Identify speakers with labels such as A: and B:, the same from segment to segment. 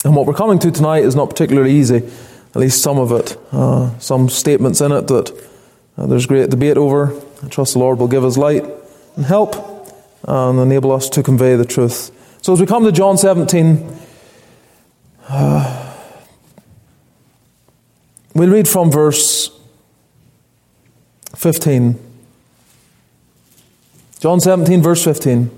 A: And what we're coming to tonight is not particularly easy, at least some of it. Some statements in it that there's great debate over. I trust the Lord will give us light and help and enable us to convey the truth. So as we come to John 17, we'll read from verse 15. John 17, verse 15.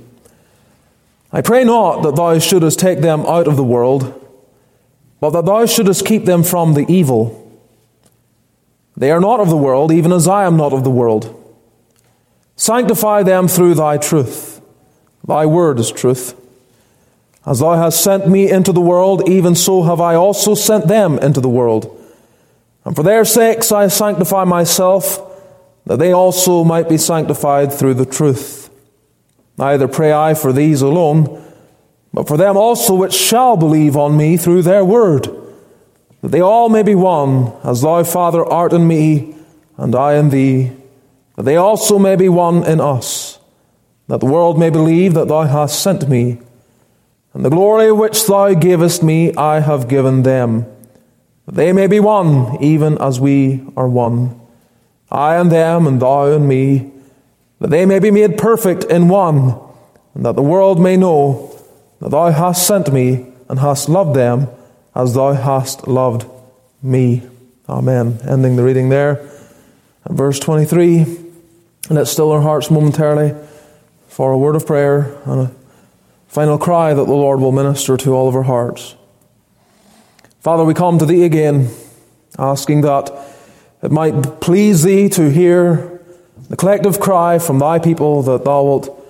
A: I pray not that thou shouldest take them out of the world, but that thou shouldest keep them from the evil. They are not of the world, even as I am not of the world. Sanctify them through thy truth. Thy word is truth. As thou hast sent me into the world, even so have I also sent them into the world. And for their sakes I sanctify myself, that they also might be sanctified through the truth. Neither pray I for these alone, but for them also which shall believe on me through their word, that they all may be one, as thou, Father, art in me, and I in thee, that they also may be one in us, that the world may believe that thou hast sent me. And the glory which thou gavest me I have given them, that they may be one, even as we are one. I and them, and thou and me, that they may be made perfect in one, and that the world may know that thou hast sent me, and hast loved them as thou hast loved me. Amen. Ending the reading there at verse 23. And let's still our hearts momentarily for a word of prayer and a final cry that the Lord will minister to all of our hearts. Father, we come to Thee again, asking that it might please Thee to hear the collective cry from Thy people, that Thou wilt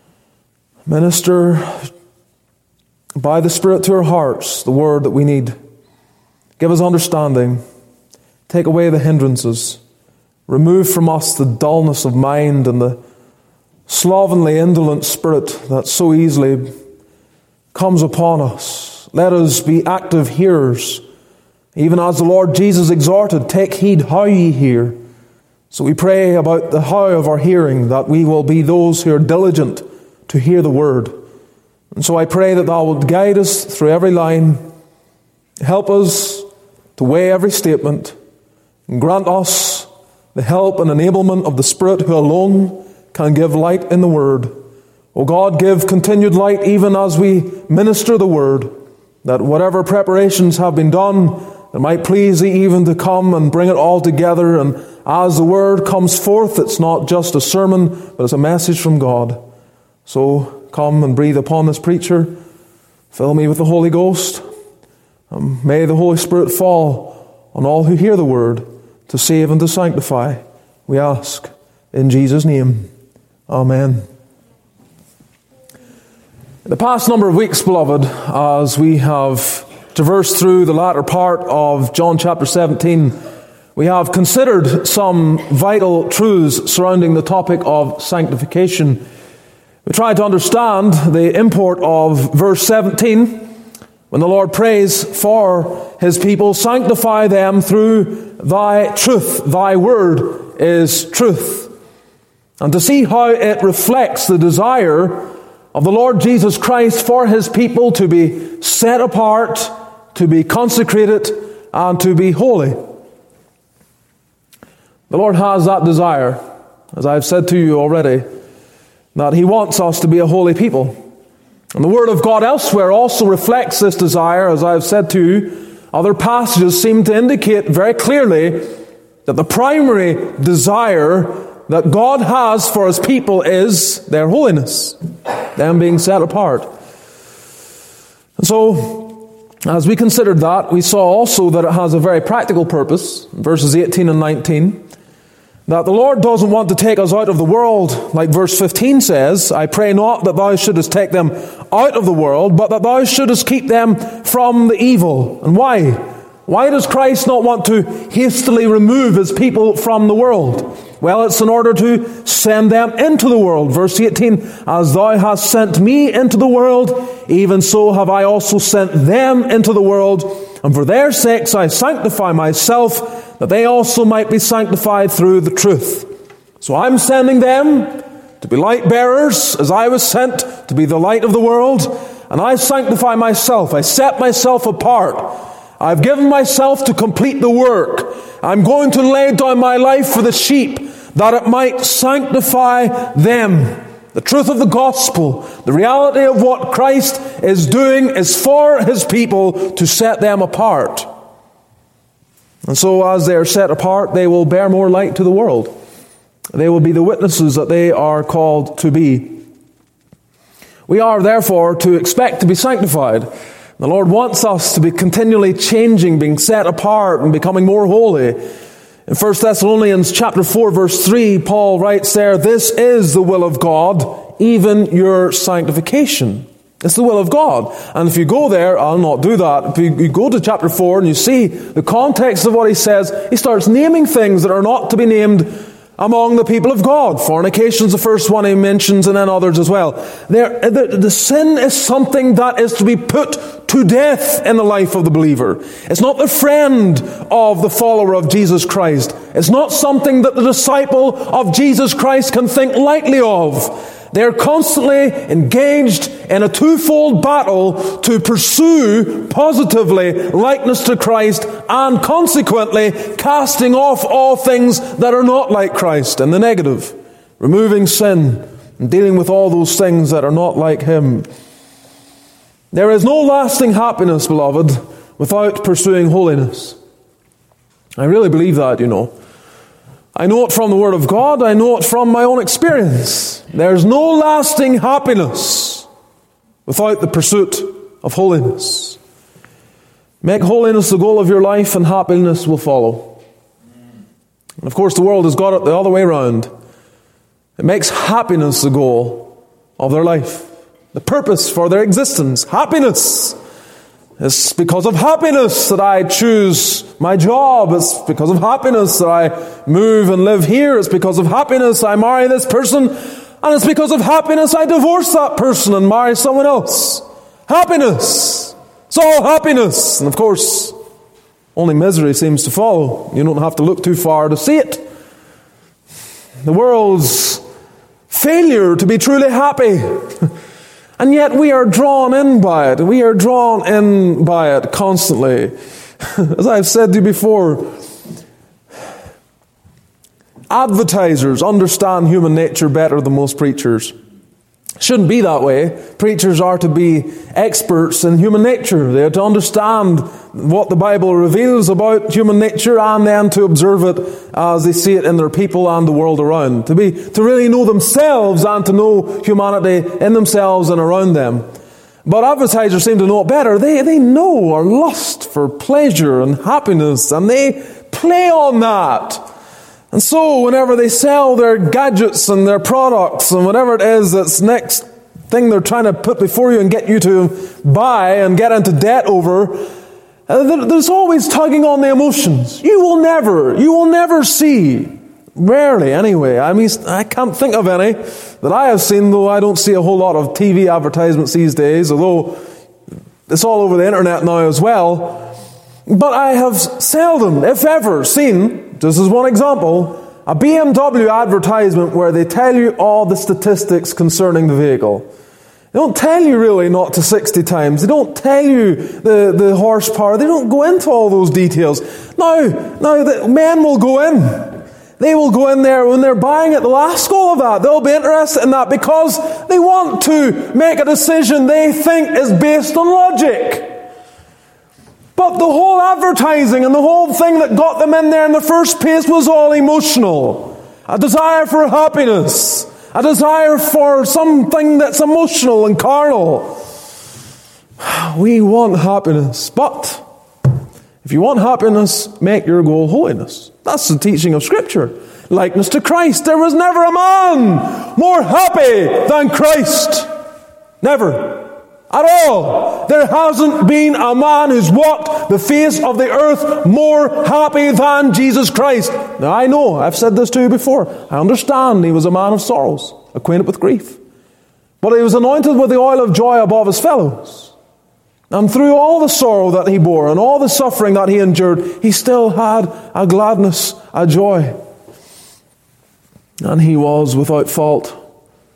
A: minister by the Spirit to our hearts the word that we need. Give us understanding. Take away the hindrances. Remove from us the dullness of mind and the slovenly, indolent spirit that so easily comes upon us. Let us be active hearers, even as the Lord Jesus exhorted, take heed how ye hear. So we pray about the how of our hearing, that we will be those who are diligent to hear the word. And so I pray that Thou wilt guide us through every line, help us to weigh every statement, and grant us the help and enablement of the Spirit who alone can give light in the word. O God, give continued light even as we minister the word, that whatever preparations have been done, it might please Thee even to come and bring it all together. And as the word comes forth, it's not just a sermon, but it's a message from God. So come and breathe upon this preacher. Fill me with the Holy Ghost. May the Holy Spirit fall on all who hear the word to save and to sanctify. We ask in Jesus' name. Amen. The past number of weeks, beloved, as we have traversed through the latter part of John chapter 17, we have considered some vital truths surrounding the topic of sanctification. We tried to understand the import of verse 17 when the Lord prays for His people, sanctify them through Thy truth. Thy word is truth. And to see how it reflects the desire of the Lord Jesus Christ for His people to be set apart, to be consecrated, and to be holy. The Lord has that desire, as I've said to you already, that He wants us to be a holy people. And the Word of God elsewhere also reflects this desire. As I've said to you, other passages seem to indicate very clearly that the primary desire that God has for His people is their holiness, them being set apart. And so, as we considered that, we saw also that it has a very practical purpose, verses 18 and 19, that the Lord doesn't want to take us out of the world, like verse 15 says, I pray not that Thou shouldest take them out of the world, but that Thou shouldest keep them from the evil. And why? Why does Christ not want to hastily remove His people from the world? Well, it's in order to send them into the world. Verse 18, as Thou hast sent me into the world, even so have I also sent them into the world. And for their sakes I sanctify myself, that they also might be sanctified through the truth. So I'm sending them to be light bearers, as I was sent to be the light of the world. and I sanctify myself. I set myself apart. I've given myself to complete the work. I'm going to lay down my life for the sheep, that it might sanctify them. The truth of the gospel, the reality of what Christ is doing is for His people to set them apart. And so as they are set apart, they will bear more light to the world. They will be the witnesses that they are called to be. We are therefore to expect to be sanctified. The Lord wants us to be continually changing, being set apart and becoming more holy. In 1 Thessalonians chapter 4 verse 3, Paul writes there, "This is the will of God, even your sanctification." It's the will of God. And if you go there, I'll not do that. If you go to chapter 4 and you see the context of what he says, he starts naming things that are not to be named among the people of God. Fornication's the first one he mentions, and then others as well. The sin is something that is to be put to death in the life of the believer. It's not the friend of the follower of Jesus Christ. It's not something that the disciple of Jesus Christ can think lightly of. They're constantly engaged in a twofold battle to pursue positively likeness to Christ and consequently casting off all things that are not like Christ in the negative, removing sin and dealing with all those things that are not like Him. There is no lasting happiness, beloved, without pursuing holiness. I really believe that, you know. I know it from the Word of God. I know it from my own experience. There's no lasting happiness without the pursuit of holiness. Make holiness the goal of your life and happiness will follow. And of course the world has got it the other way around. It makes happiness the goal of their life. The purpose for their existence. Happiness. It's because of happiness that I choose my job. It's because of happiness that I move and live here. It's because of happiness I marry this person. And it's because of happiness I divorce that person and marry someone else. Happiness. It's all happiness. And of course, only misery seems to follow. You don't have to look too far to see it. The world's failure to be truly happy. And yet we are drawn in by it. We are drawn in by it constantly. As I've said to you before, advertisers understand human nature better than most preachers. It shouldn't be that way. Preachers are to be experts in human nature. They are to understand what the Bible reveals about human nature and then to observe it as they see it in their people and the world around. To really know themselves and to know humanity in themselves and around them. But advertisers seem to know it better. They know our lust for pleasure and happiness, and they play on that. And so whenever they sell their gadgets and their products and whatever it is that's next thing they're trying to put before you and get you to buy and get into debt over, there's always tugging on the emotions. You will never see, rarely anyway, I can't think of any that I have seen, though I don't see a whole lot of TV advertisements these days, although it's all over the internet now as well. But I have seldom, if ever, seen, just as one example, a BMW advertisement where they tell you all the statistics concerning the vehicle. They don't tell you really not to 60 times. They don't tell you the horsepower. They don't go into all those details. Now the men will go in. They will go in there when they're buying it. They'll ask all of that. They'll be interested in that because they want to make a decision they think is based on logic. But the whole advertising and the whole thing that got them in there in the first place was all emotional. A desire for happiness. A desire for something that's emotional and carnal. We want happiness. But if you want happiness, make your goal holiness. That's the teaching of Scripture. Likeness to Christ. There was never a man more happy than Christ. Never. At all. There hasn't been a man who's walked the face of the earth more happy than Jesus Christ. Now I know, I've said this to you before. I understand he was a man of sorrows, acquainted with grief. But he was anointed with the oil of joy above his fellows. And through all the sorrow that he bore and all the suffering that he endured, he still had a gladness, a joy. And he was without fault.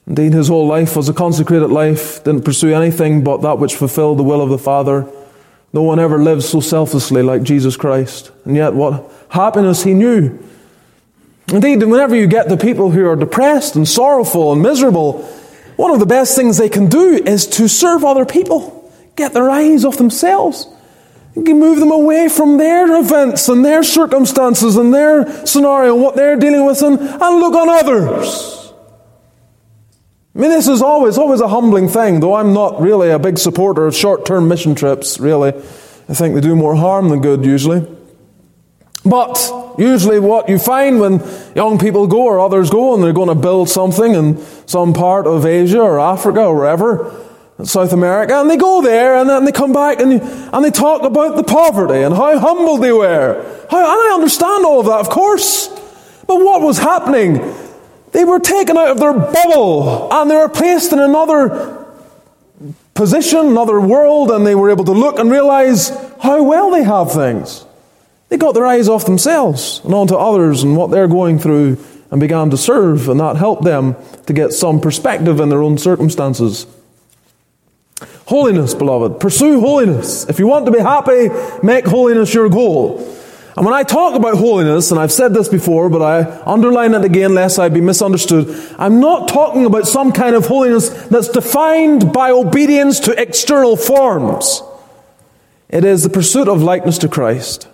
A: Indeed, his whole life was a consecrated life, didn't pursue anything but that which fulfilled the will of the Father. No one ever lived so selflessly like Jesus Christ. And yet what happiness he knew. Indeed, whenever you get the people who are depressed and sorrowful and miserable, one of the best things they can do is to serve other people. Get their eyes off themselves. You can move them away from their events and their circumstances and their scenario and what they're dealing with and look on others. I mean, this is always a humbling thing, though I'm not really a big supporter of short-term mission trips, really. I think they do more harm than good, usually. But usually what you find when young people go or others go and they're going to build something in some part of Asia or Africa or wherever, South America, and they go there and then they come back and they talk about the poverty and how humble they were. And I understand all of that, of course. But what was happening? They were taken out of their bubble and they were placed in another position, another world, and they were able to look and realize how well they have things. They got their eyes off themselves and onto others and what they're going through and began to serve, and that helped them to get some perspective in their own circumstances. Holiness, beloved. Pursue holiness. If you want to be happy, make holiness your goal. And when I talk about holiness, and I've said this before, but I underline it again lest I be misunderstood, I'm not talking about some kind of holiness that's defined by obedience to external forms. It is the pursuit of likeness to Christ.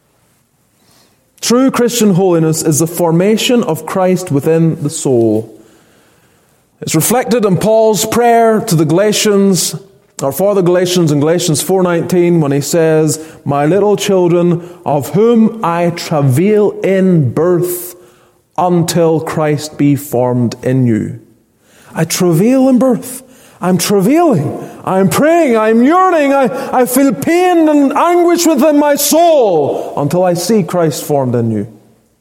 A: True Christian holiness is the formation of Christ within the soul. It's reflected in Paul's prayer to the Galatians, or for the Galatians in Galatians 4:19, when he says, "My little children, of whom I travail in birth until Christ be formed in you." I travail in birth. I'm travailing. I'm praying. I'm yearning. I feel pain and anguish within my soul until I see Christ formed in you.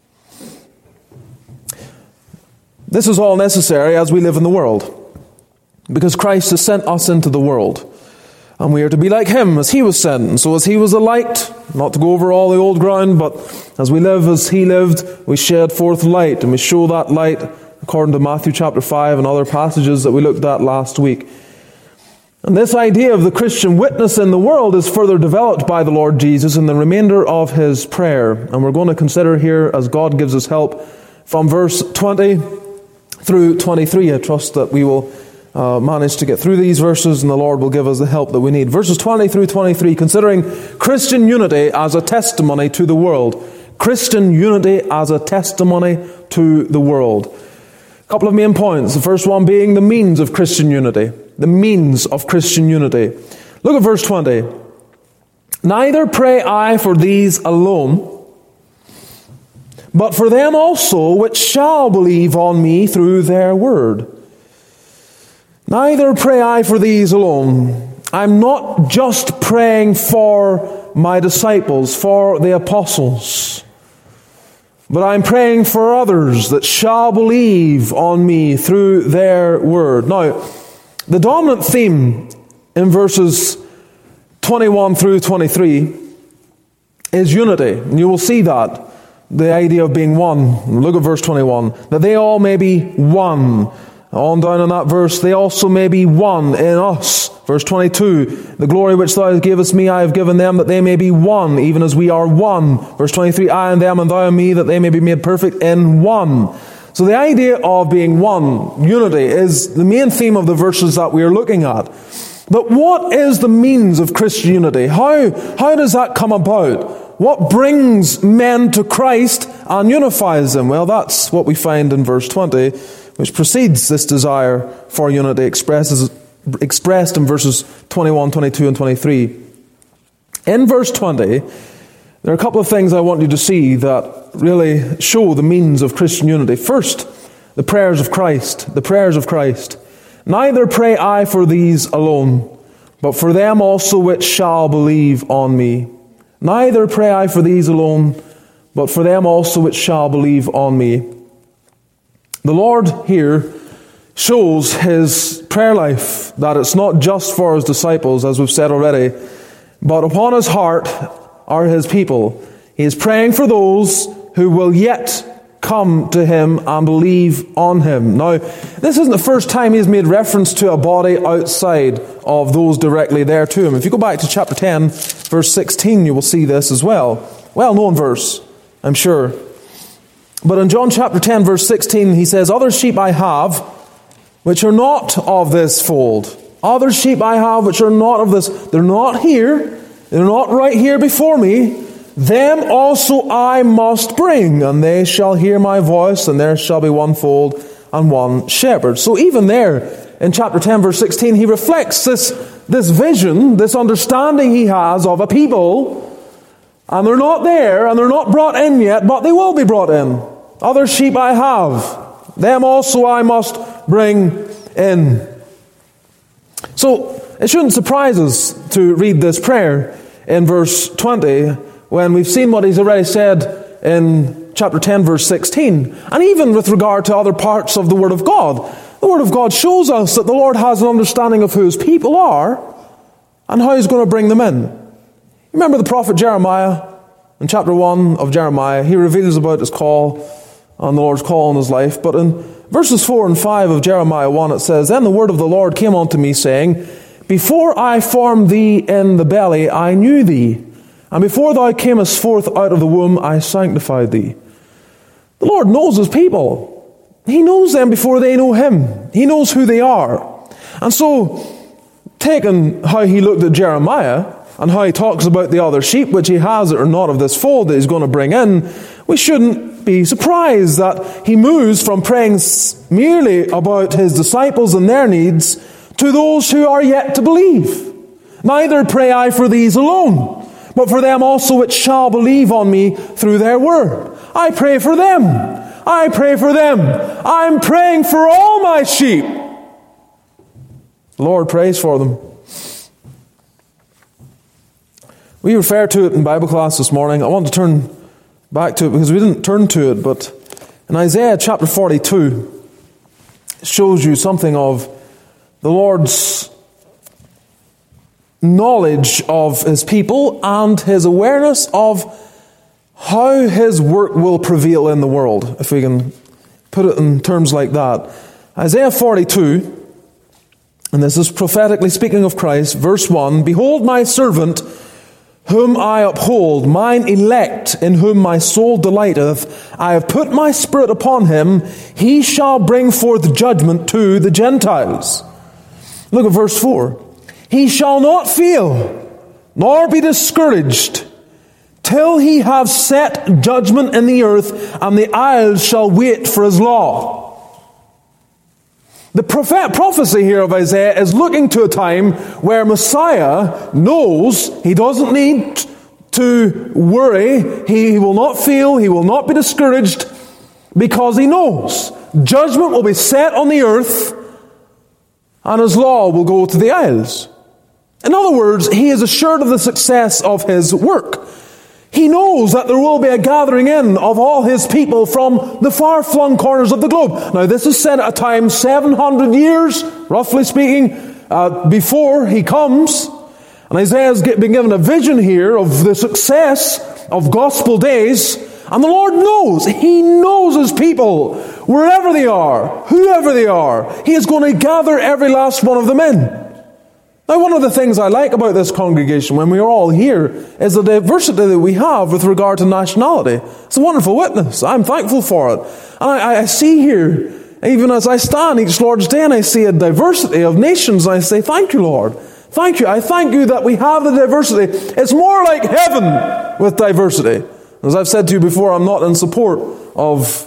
A: This is all necessary as we live in the world, because Christ has sent us into the world. And we are to be like him as he was sent. And so as he was a light, not to go over all the old ground, but as we live as he lived, we shed forth light. And we show that light according to Matthew chapter 5 and other passages that we looked at last week. And this idea of the Christian witness in the world is further developed by the Lord Jesus in the remainder of his prayer. And we're going to consider here, as God gives us help, from verse 20 through 23. I trust that we will manage to get through these verses and the Lord will give us the help that we need. Verses 20 through 23, considering Christian unity as a testimony to the world. Christian unity as a testimony to the world. A couple of main points. The first one being the means of Christian unity. The means of Christian unity. Look at verse 20. "Neither pray I for these alone, but for them also which shall believe on me through their word." Neither pray I for these alone. I'm not just praying for my disciples, for the apostles, but I'm praying for others that shall believe on me through their word. Now, the dominant theme in verses 21 through 23 is unity. And you will see that. The idea of being one. Look at verse 21. "That they all may be one." On down in that verse, "They also may be one in us." Verse 22, "The glory which thou gavest me I have given them, that they may be one, even as we are one." Verse 23, "I and them and thou and me, that they may be made perfect in one." So the idea of being one, unity, is the main theme of the verses that we are looking at. But what is the means of Christian unity? How does that come about? What brings men to Christ and unifies them? Well, that's what we find in verse 20, which precedes this desire for unity expressed in verses 21, 22, and 23. In verse 20, there are a couple of things I want you to see that really show the means of Christian unity. First, the prayers of Christ. The prayers of Christ. "Neither pray I for these alone, but for them also which shall believe on me." Neither pray I for these alone, but for them also which shall believe on me. The Lord here shows his prayer life, that it's not just for his disciples, as we've said already, but upon his heart are his people. He is praying for those who will yet come to him and believe on him. Now, this isn't the first time he's made reference to a body outside of those directly there to him. If you go back to chapter 10, verse 16, you will see this as well. Well-known verse, I'm sure. But in John chapter 10, verse 16, he says, "Other sheep I have, which are not of this fold. Other sheep I have, which are not of this." They're not here. They're not right here before me. "Them also I must bring, and they shall hear my voice, and there shall be one fold and one shepherd." So even there, in chapter 10, verse 16, he reflects this vision, this understanding he has of a people, and they're not there, and they're not brought in yet, but they will be brought in. "Other sheep I have, them also I must bring in." So it shouldn't surprise us to read this prayer in verse 20, when we've seen what he's already said in chapter 10, verse 16. And even with regard to other parts of the Word of God, the Word of God shows us that the Lord has an understanding of who his people are and how he's going to bring them in. Remember the prophet Jeremiah? In chapter 1 of Jeremiah, he reveals about his call and the Lord's call in his life. But in verses 4 and 5 of Jeremiah 1, it says, "Then the word of the Lord came unto me, saying, Before I formed thee in the belly, I knew thee. And before thou camest forth out of the womb, I sanctified thee." The Lord knows his people. He knows them before they know him. He knows who they are. And so, taking how he looked at Jeremiah, and how he talks about the other sheep, which he has that are not of this fold that he's going to bring in, we shouldn't be surprised that he moves from praying merely about his disciples and their needs to those who are yet to believe. "Neither pray I for these alone, but for them also which shall believe on me through their word." I pray for them. I pray for them. I'm praying for all my sheep. The Lord prays for them. We refer to it in Bible class this morning. I want to turn back to it because we didn't turn to it, but in Isaiah chapter 42, it shows you something of the Lord's knowledge of his people and his awareness of how his work will prevail in the world, if we can put it in terms like that. Isaiah 42, and this is prophetically speaking of Christ, verse 1, "Behold my servant, whom I uphold, mine elect, in whom my soul delighteth. I have put my spirit upon him. He shall bring forth judgment to the Gentiles." Look at verse 4. "He shall not fail, nor be discouraged, till he have set judgment in the earth, and the isles shall wait for his law." The prophecy here of Isaiah is looking to a time where Messiah knows he doesn't need to worry. He will not fail. He will not be discouraged, because he knows judgment will be set on the earth and his law will go to the isles. In other words, he is assured of the success of his work. He knows that there will be a gathering in of all his people from the far-flung corners of the globe. Now, this is said at a time 700 years, roughly speaking, before he comes. And Isaiah's been given a vision here of the success of gospel days. And the Lord knows. He knows his people, wherever they are, whoever they are. He is going to gather every last one of them in. Now, one of the things I like about this congregation when we are all here is the diversity that we have with regard to nationality. It's a wonderful witness. I'm thankful for it. And I see here, even as I stand each Lord's Day, and I see a diversity of nations, and I say, "Thank you, Lord. Thank you. I thank you that we have the diversity." It's more like heaven with diversity. As I've said to you before, I'm not in support of...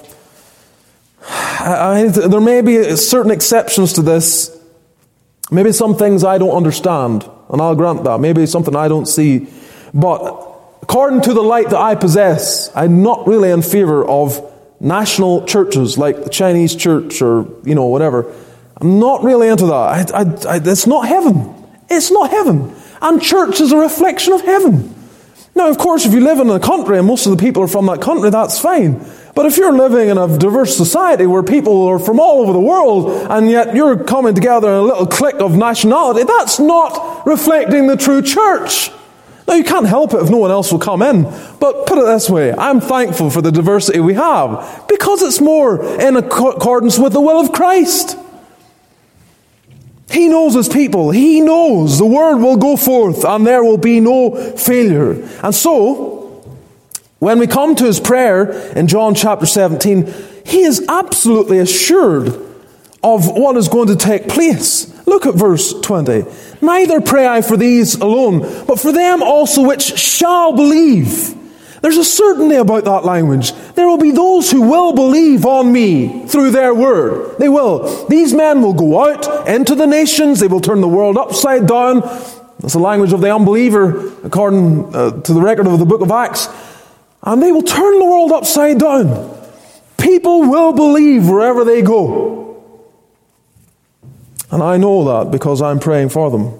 A: there may be certain exceptions to this. Maybe some things I don't understand, and I'll grant that. Maybe something I don't see. But according to the light that I possess, I'm not really in favor of national churches like the Chinese church or, whatever. I'm not really into that. It's not heaven. It's not heaven. And church is a reflection of heaven. Now, of course, if you live in a country and most of the people are from that country, that's fine. But if you're living in a diverse society where people are from all over the world, and yet you're coming together in a little clique of nationality, that's not reflecting the true church. Now, you can't help it if no one else will come in, but put it this way, I'm thankful for the diversity we have, because it's more in accordance with the will of Christ. He knows His people. He knows the word will go forth and there will be no failure. And so, when we come to His prayer in John chapter 17, He is absolutely assured of what is going to take place. Look at verse 20. Neither pray I for these alone, but for them also which shall believe. There's a certainty about that language. There will be those who will believe on me through their word. They will. These men will go out into the nations. They will turn the world upside down. That's the language of the unbeliever, according to the record of the book of Acts. And they will turn the world upside down. People will believe wherever they go. And I know that because I'm praying for them.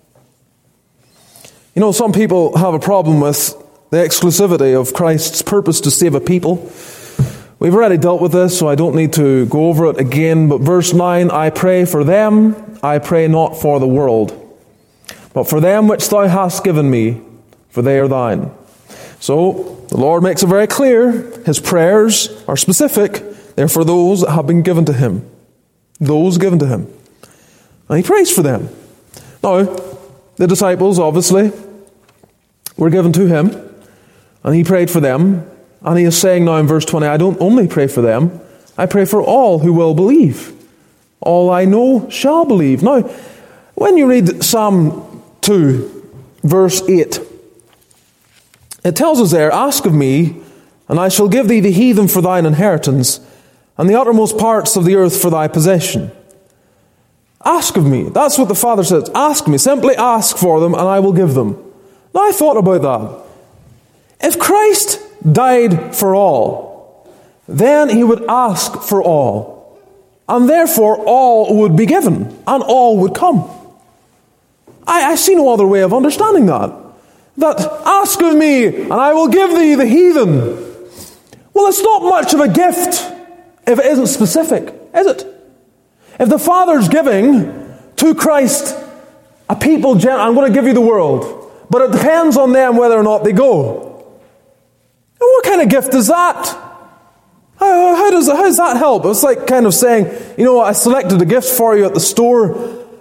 A: You know, some people have a problem with the exclusivity of Christ's purpose to save a people. We've already dealt with this, so I don't need to go over it again. But verse 9, I pray for them, I pray not for the world, but for them which thou hast given me, for they are thine. So, the Lord makes it very clear, His prayers are specific. They're for those that have been given to Him. Those given to Him. And He prays for them. Now, the disciples, obviously, were given to Him. And He prayed for them. And He is saying now in verse 20, I don't only pray for them, I pray for all who will believe. All I know shall believe. Now, when you read Psalm 2, verse 8, it tells us there, ask of me, and I shall give thee the heathen for thine inheritance, and the uttermost parts of the earth for thy possession. Ask of me. That's what the Father says. Ask me. Simply ask for them, and I will give them. Now, I thought about that. If Christ died for all, then He would ask for all. And therefore, all would be given, and all would come. I see no other way of understanding that. That ask of me, and I will give thee the heathen. Well, it's not much of a gift if it isn't specific, is it? If the Father's giving to Christ a people, I'm going to give you the world, but it depends on them whether or not they go. And what kind of gift is that? How does that help? It's like kind of saying, you know, I selected a gift for you at the store.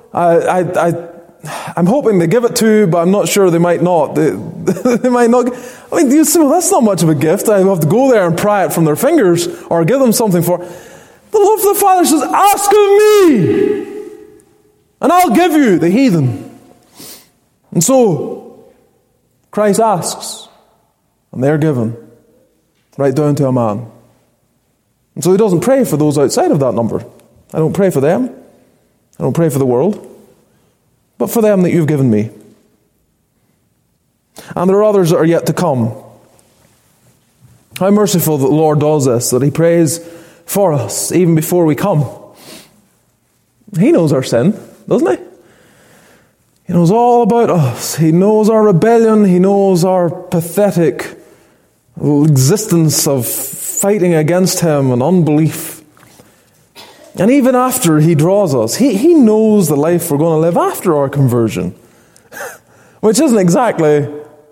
A: I'm hoping they give it to you, but I'm not sure they might not. They might not. I mean, you say, well, that's not much of a gift. I have to go there and pry it from their fingers or give them something for. The love of the Father says, ask of me, and I'll give you the heathen. And so, Christ asks, and they're given, right down to a man. And so He doesn't pray for those outside of that number. I don't pray for them. I don't pray for the world. But for them that you've given me. And there are others that are yet to come. How merciful that the Lord does this, that He prays for us even before we come. He knows our sin, doesn't He? He knows all about us. He knows our rebellion. He knows our pathetic existence of fighting against Him and unbelief. And even after He draws us, He knows the life we're going to live after our conversion. Which isn't exactly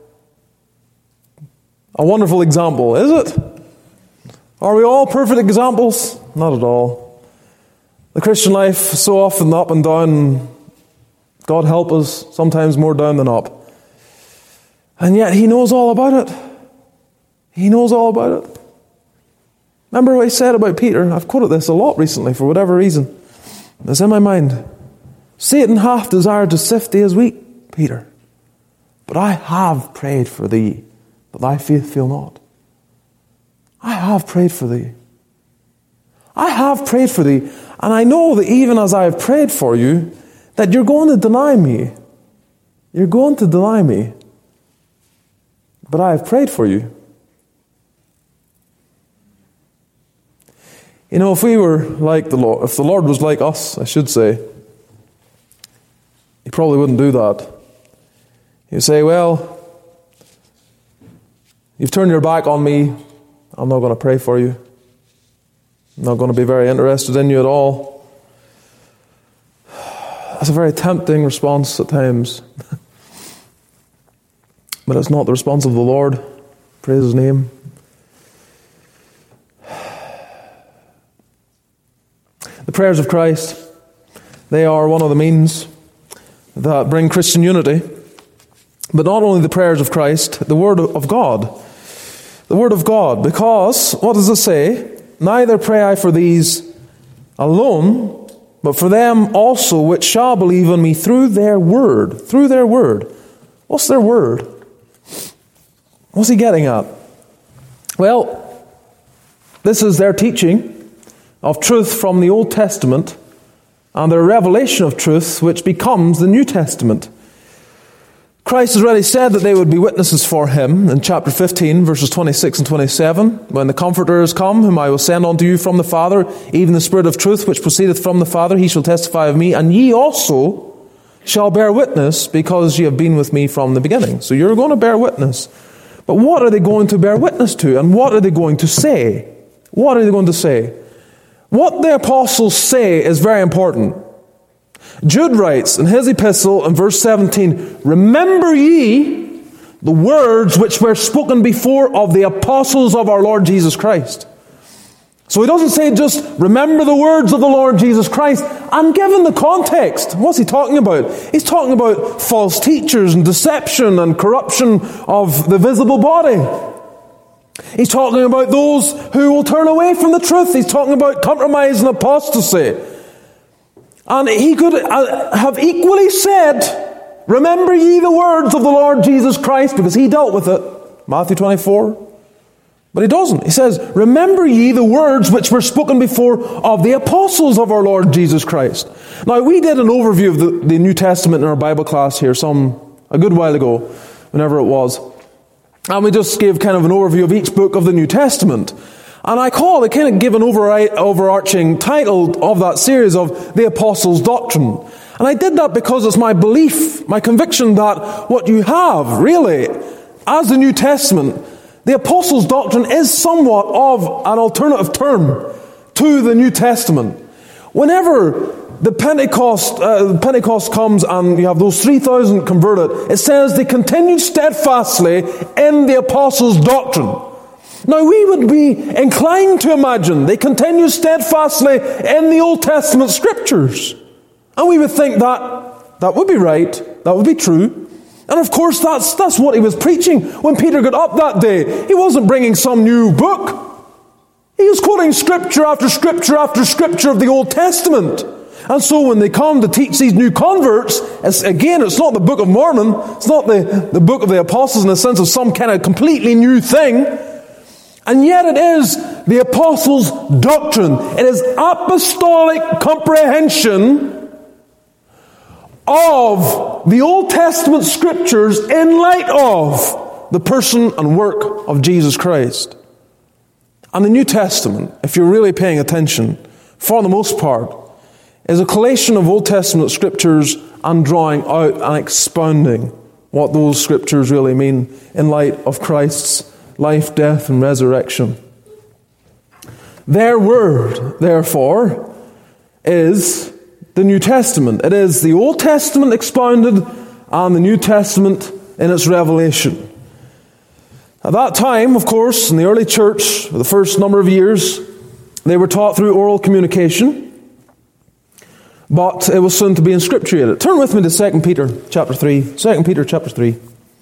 A: a wonderful example, is it? Are we all perfect examples? Not at all. The Christian life, so often up and down, God help us, sometimes more down than up. And yet He knows all about it. He knows all about it. Remember what He said about Peter? I've quoted this a lot recently for whatever reason. It's in my mind. Satan hath desired to sift thee as wheat, Peter. But I have prayed for thee, that thy faith fail not. I have prayed for thee. I have prayed for thee. And I know that even as I have prayed for you, that you're going to deny me. You're going to deny me. But I have prayed for you. You know, if we were like the Lord, if the Lord was like us, I should say, He probably wouldn't do that. He'd say, well, you've turned your back on me. I'm not going to pray for you. I'm not going to be very interested in you at all. That's a very tempting response at times. But it's not the response of the Lord. Praise His name. The prayers of Christ, they are one of the means that bring Christian unity. But not only the prayers of Christ, the Word of God. The Word of God. Because, what does it say? Neither pray I for these alone, but for them also which shall believe on me through their word. Through their word. What's their word? What's he getting at? Well, this is their teaching of truth from the Old Testament and their revelation of truth which becomes the New Testament. Christ has already said that they would be witnesses for Him in chapter 15, verses 26 and 27. When the Comforter is come, whom I will send unto you from the Father, even the Spirit of truth which proceedeth from the Father, He shall testify of me, and ye also shall bear witness, because ye have been with me from the beginning. So you're going to bear witness. But what are they going to bear witness to? And what are they going to say? What are they going to say? What the apostles say is very important. Jude writes in his epistle in verse 17, remember ye the words which were spoken before of the apostles of our Lord Jesus Christ. So he doesn't say just remember the words of the Lord Jesus Christ. And given the context, what's he talking about? He's talking about false teachers and deception and corruption of the visible body. He's talking about those who will turn away from the truth. He's talking about compromise and apostasy. And he could have equally said, remember ye the words of the Lord Jesus Christ, because he dealt with it. Matthew 24. But he doesn't. He says, remember ye the words which were spoken before of the apostles of our Lord Jesus Christ. Now, we did an overview of the New Testament in our Bible class here a good while ago, whenever it was. And we just gave kind of an overview of each book of the New Testament. And I kind of give an overarching title of that series of The Apostles' Doctrine. And I did that because it's my belief, my conviction that what you have, really, as the New Testament, the Apostles' Doctrine is somewhat of an alternative term to the New Testament. Whenever the Pentecost comes and you have those 3,000 converted, it says they continued steadfastly in the Apostles' Doctrine. Now, we would be inclined to imagine they continue steadfastly in the Old Testament Scriptures. And we would think that would be right, that would be true. And of course, that's what he was preaching when Peter got up that day. He wasn't bringing some new book. He was quoting Scripture after Scripture after Scripture of the Old Testament. And so when they come to teach these new converts, it's not the Book of Mormon, it's not the Book of the Apostles in the sense of some kind of completely new thing. And yet it is the Apostles' doctrine. It is apostolic comprehension of the Old Testament Scriptures in light of the person and work of Jesus Christ. And the New Testament, if you're really paying attention, for the most part, is a collation of Old Testament Scriptures and drawing out and expounding what those Scriptures really mean in light of Christ's life, death, and resurrection. Their word, therefore, is the New Testament. It is the Old Testament expounded and the New Testament in its revelation. At that time, of course, in the early church, for the first number of years, they were taught through oral communication, but it was soon to be inscripturated. Turn with me to 2 Peter chapter 3. 2 Peter chapter 3.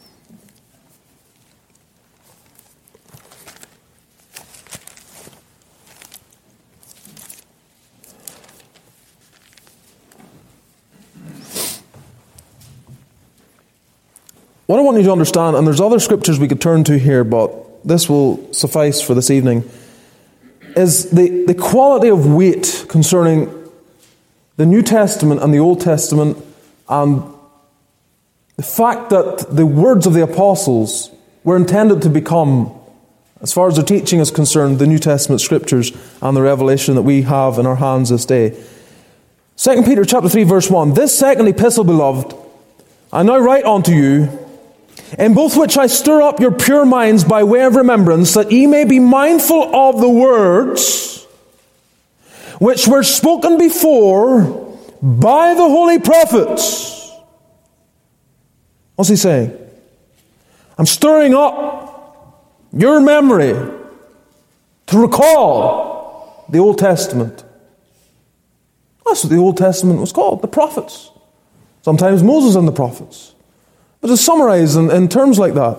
A: What I want you to understand, and there's other scriptures we could turn to here, but this will suffice for this evening, is the quality of weight concerning the New Testament and the Old Testament, and the fact that the words of the apostles were intended to become, as far as their teaching is concerned, the New Testament scriptures and the revelation that we have in our hands this day. 2 Peter chapter 3 verse 1, this second epistle, beloved, I now write unto you, in both which I stir up your pure minds by way of remembrance, that ye may be mindful of the words which were spoken before by the holy prophets. What's he saying? I'm stirring up your memory to recall the Old Testament. That's what the Old Testament was called, the prophets. Sometimes Moses and the prophets. But to summarize in terms like that.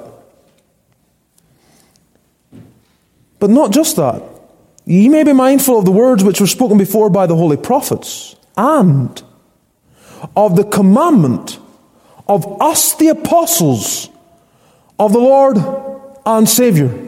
A: But not just that. Ye may be mindful of the words which were spoken before by the holy prophets, and of the commandment of us the apostles of the Lord and Savior.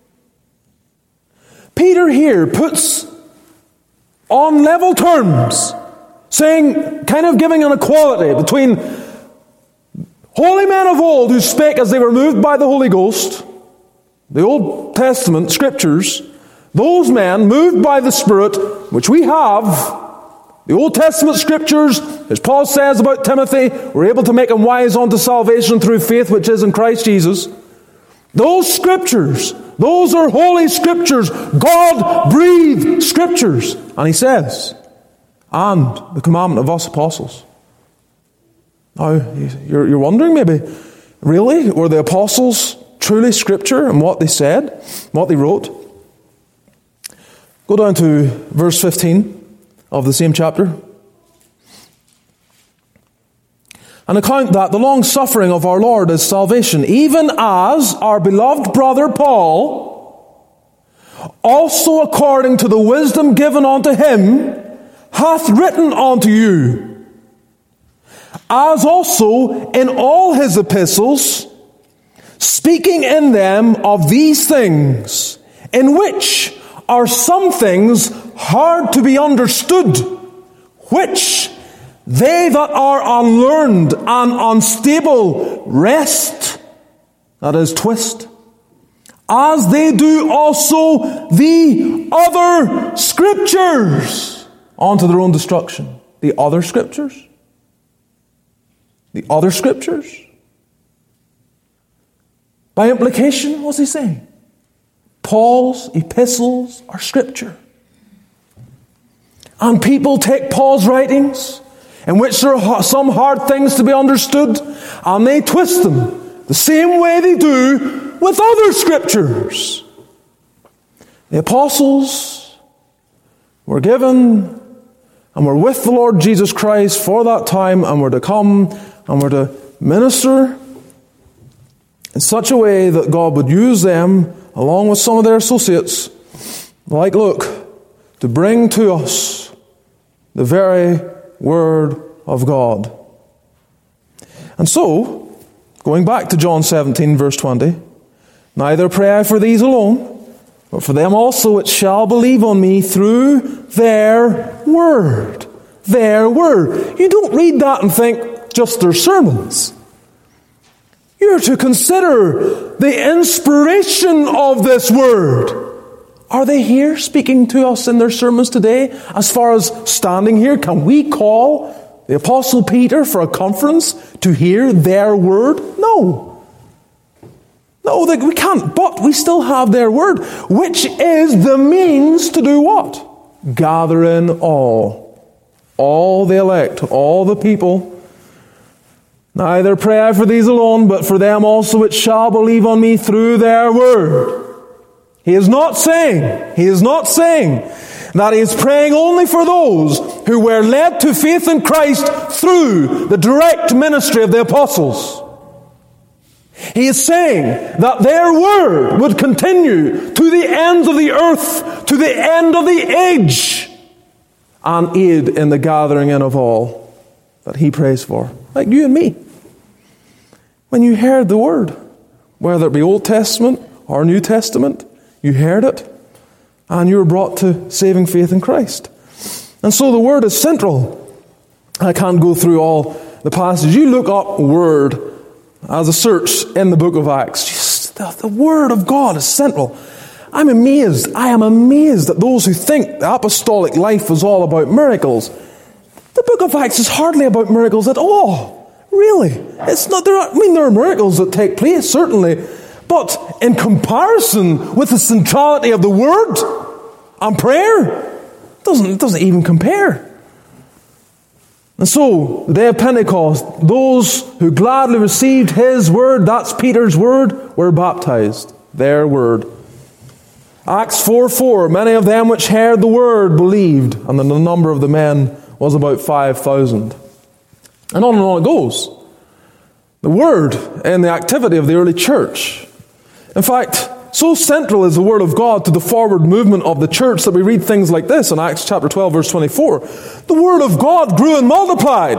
A: Peter here puts on level terms, saying, kind of giving an equality between holy men of old who spake as they were moved by the Holy Ghost, the Old Testament scriptures, those men moved by the Spirit, which we have, the Old Testament scriptures, as Paul says about Timothy, we're able to make him wise unto salvation through faith which is in Christ Jesus. Those scriptures, those are holy scriptures, God-breathed scriptures. And he says, and the commandment of us apostles. Now, you're wondering maybe, really? Were the apostles truly scripture and what they said, what they wrote? Go down to verse 15 of the same chapter. And account that the long suffering of our Lord is salvation, even as our beloved brother Paul, also according to the wisdom given unto him, hath written unto you, as also in all his epistles, speaking in them of these things, in which are some things hard to be understood, which they that are unlearned and unstable wrest, that is, twist, as they do also the other scriptures, unto their own destruction. The other scriptures? The other scriptures? By implication, what's he saying? Paul's epistles are scripture. And people take Paul's writings, in which there are some hard things to be understood, and they twist them the same way they do with other scriptures. The apostles were given and were with the Lord Jesus Christ for that time, and were to come and were to minister in such a way that God would use them, along with some of their associates, like Luke, to bring to us the very Word of God. And so, going back to John 17, verse 20, neither pray I for these alone, but for them also which shall believe on me through their word. Their word. You don't read that and think just their sermons. You're to consider the inspiration of this word. Are they here speaking to us in their sermons today? As far as standing here, can we call the Apostle Peter for a conference to hear their word? No. No, we can't, but we still have their word, which is the means to do what? Gather in all the elect, all the people. Neither pray I for these alone, but for them also which shall believe on me through their word. He is not saying that he is praying only for those who were led to faith in Christ through the direct ministry of the apostles. He is saying that their word would continue to the ends of the earth, to the end of the age, and aid in the gathering in of all that he prays for, like you and me. When you heard the word, whether it be Old Testament or New Testament, you heard it, and you were brought to saving faith in Christ. And so the word is central. I can't go through all the passages. You look up word as a search in the book of Acts. Just the word of God is central. I am amazed at those who think the apostolic life was all about miracles. The book of Acts is hardly about miracles at all. Really. It's not. There are miracles that take place, certainly. But in comparison with the centrality of the word and prayer, it doesn't even compare. And so, the day of Pentecost, those who gladly received His word, that's Peter's word, were baptized. Their word. Acts 4:4, many of them which heard the word believed, and the number of the men was about 5,000. And on it goes. The word and the activity of the early church. In fact, so central is the Word of God to the forward movement of the church that we read things like this in Acts chapter 12, verse 24. The Word of God grew and multiplied.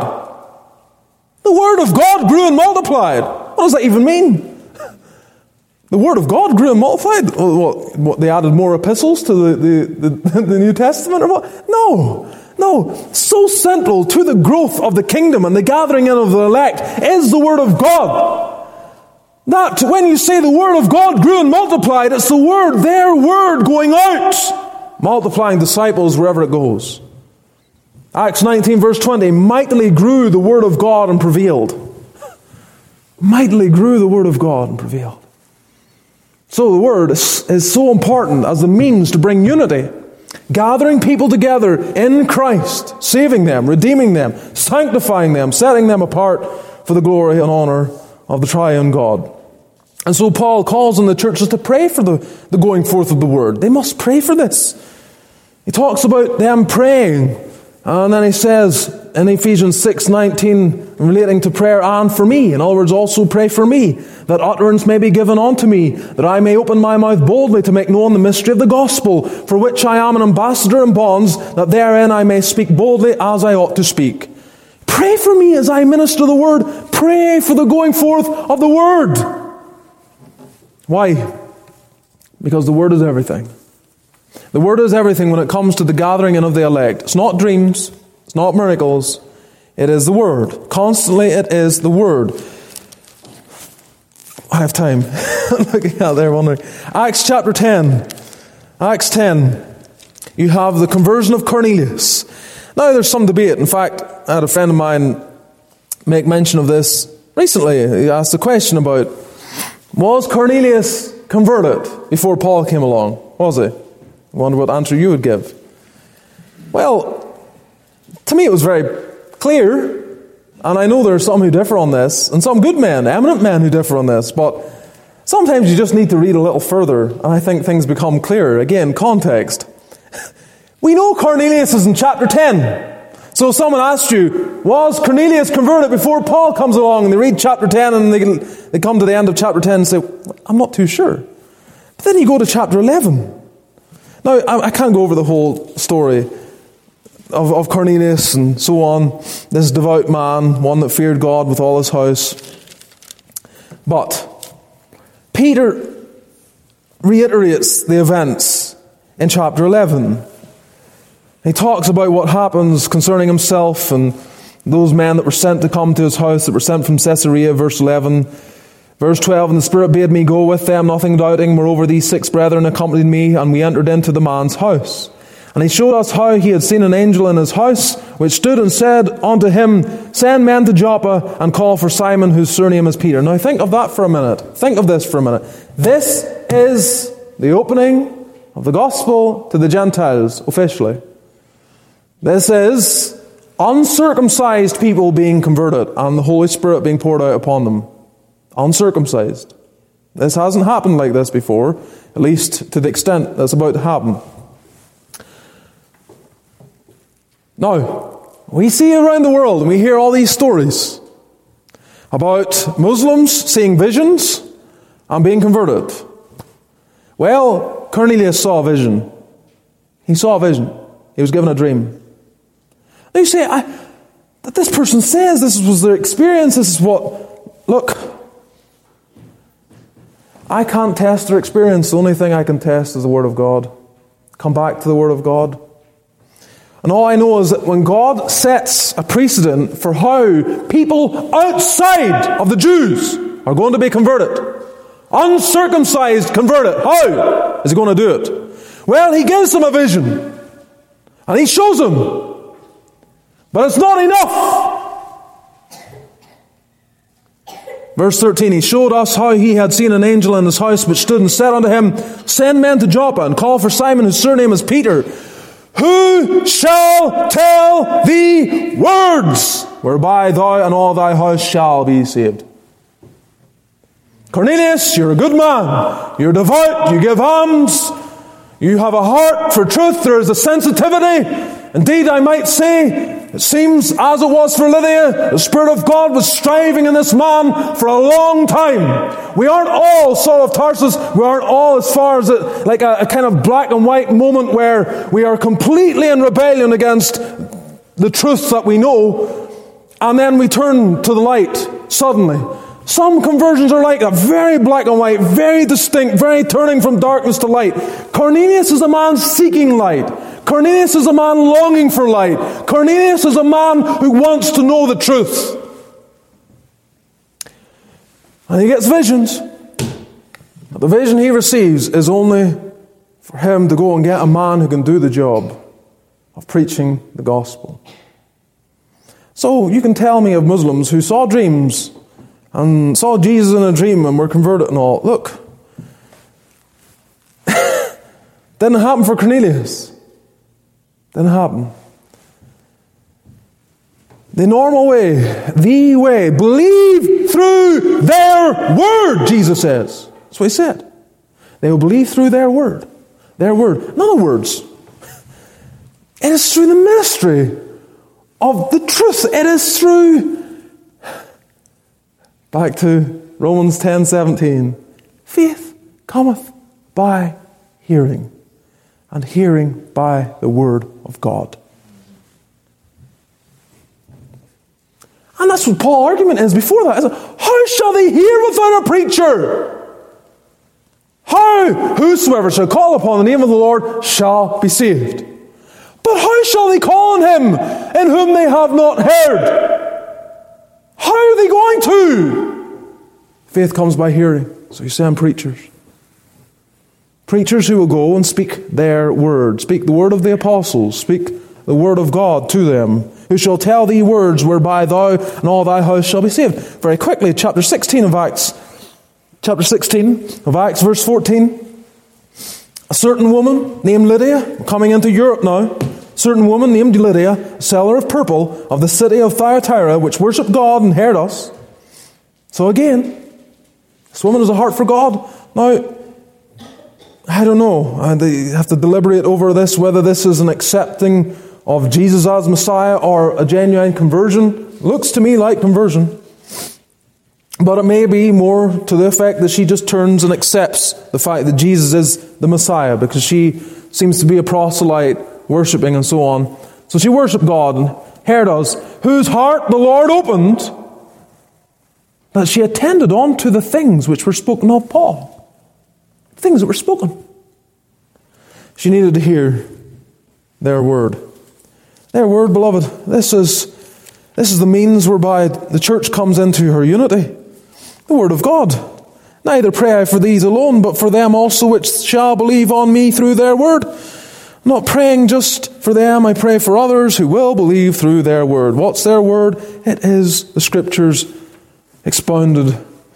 A: The Word of God grew and multiplied. What does that even mean? The Word of God grew and multiplied? What, they added more epistles to the New Testament or what? No. So central to the growth of the kingdom and the gathering in of the elect is the Word of God. That when you say the Word of God grew and multiplied, it's the Word, their Word going out, multiplying disciples wherever it goes. Acts 19 verse 20, mightily grew the Word of God and prevailed. Mightily grew the Word of God and prevailed. So the Word is so important as the means to bring unity, gathering people together in Christ, saving them, redeeming them, sanctifying them, setting them apart for the glory and honor of the triune God. And so Paul calls on the churches to pray for the going forth of the Word. They must pray for this. He talks about them praying. And then he says in Ephesians 6:19, relating to prayer, and for me. In other words, also pray for me, that utterance may be given unto me, that I may open my mouth boldly to make known the mystery of the gospel, for which I am an ambassador in bonds, that therein I may speak boldly as I ought to speak. Pray for me as I minister the Word. Pray for the going forth of the Word. Why? Because the Word is everything. The Word is everything when it comes to the gathering in of the elect. It's not dreams. It's not miracles. It is the Word. Constantly it is the Word. I have time. Looking out there wondering. Acts chapter 10. Acts 10. You have the conversion of Cornelius. Now there's some debate. In fact, I had a friend of mine make mention of this recently. He asked a question about, was Cornelius converted before Paul came along? Was he? I wonder what answer you would give. Well, to me it was very clear, and I know there are some who differ on this, and some good men, eminent men who differ on this, but sometimes you just need to read a little further, and I think things become clearer. Again, context. We know Cornelius is in chapter 10. So someone asked you, was Cornelius converted before Paul comes along? And they read chapter 10 and they come to the end of chapter 10 and say, I'm not too sure. But then you go to chapter 11. Now, I can't go over the whole story of Cornelius and so on. This devout man, one that feared God with all his house. But Peter reiterates the events in chapter 11. He talks about what happens concerning himself and those men that were sent to come to his house, that were sent from Caesarea, verse 11. Verse 12, and the Spirit bade me go with them, nothing doubting. Moreover, these 6 brethren accompanied me, and we entered into the man's house. And he showed us how he had seen an angel in his house, which stood and said unto him, send men to Joppa, and call for Simon, whose surname is Peter. Now think of that for a minute. Think of this for a minute. This is the opening of the gospel to the Gentiles, officially. This is uncircumcised people being converted and the Holy Spirit being poured out upon them. Uncircumcised. This hasn't happened like this before, at least to the extent that's about to happen. Now, we see around the world and we hear all these stories about Muslims seeing visions and being converted. Well, Cornelius saw a vision. He saw a vision. He was given a dream. Now you say, that this person says this was their experience, this is what... Look, I can't test their experience. The only thing I can test is the Word of God. Come back to the Word of God. And all I know is that when God sets a precedent for how people outside of the Jews are going to be converted, uncircumcised converted, how is He going to do it? Well, He gives them a vision. And He shows them. But it's not enough. Verse 13, He showed us how He had seen an angel in His house, which stood and said unto him, send men to Joppa, and call for Simon, whose surname is Peter. Who shall tell thee words whereby thou and all thy house shall be saved? Cornelius, you're a good man. You're devout. You give alms. You have a heart for truth. There is a sensitivity. Indeed, I might say, it seems as it was for Lydia, the Spirit of God was striving in this man for a long time. We aren't all Saul of Tarsus. We aren't all as far as like a kind of black and white moment where we are completely in rebellion against the truth that we know, and then we turn to the light suddenly. Some conversions are like a very black and white, very distinct, very turning from darkness to light. Cornelius is a man seeking light. Cornelius is a man longing for light. Cornelius is a man who wants to know the truth. And he gets visions. But the vision he receives is only for him to go and get a man who can do the job of preaching the gospel. So you can tell me of Muslims who saw dreams and saw Jesus in a dream and were converted and all. Look, didn't happen for Cornelius. Didn't happen. The normal way, the way, believe through their word, Jesus says. That's what he said. They will believe through their word. Their word. In other words, it is through the ministry of the truth. It is through, back to Romans 10:17. Faith cometh by hearing, and hearing by the word of God. And that's what Paul's argument is before that. How shall they hear without a preacher? How? Whosoever shall call upon the name of the Lord shall be saved. But how shall they call on him in whom they have not heard? How are they going to? Faith comes by hearing. So you send preachers. Preachers who will go and speak their word. Speak the word of the apostles. Speak the word of God to them. Who shall tell thee words whereby thou and all thy house shall be saved. Very quickly, chapter 16 of Acts. Chapter 16 of Acts, verse 14. A certain woman named Lydia, coming into Europe now. A certain woman named Lydia, a seller of purple of the city of Thyatira, which worshipped God and heard us. So again, this woman has a heart for God. Now, I don't know. And they have to deliberate over this, whether this is an accepting of Jesus as Messiah or a genuine conversion. Looks to me like conversion. But it may be more to the effect that she just turns and accepts the fact that Jesus is the Messiah, because she seems to be a proselyte, worshipping and so on. So she worshipped God and heard us, whose heart the Lord opened, that she attended on to the things which were spoken of Paul. Things that were spoken. She needed to hear their word. Their word, beloved. This is the means whereby the church comes into her unity. The word of God. Neither pray I for these alone, but for them also which shall believe on me through their word. I'm not praying just for them, I pray for others who will believe through their word. What's their word? It is the Scriptures expounded.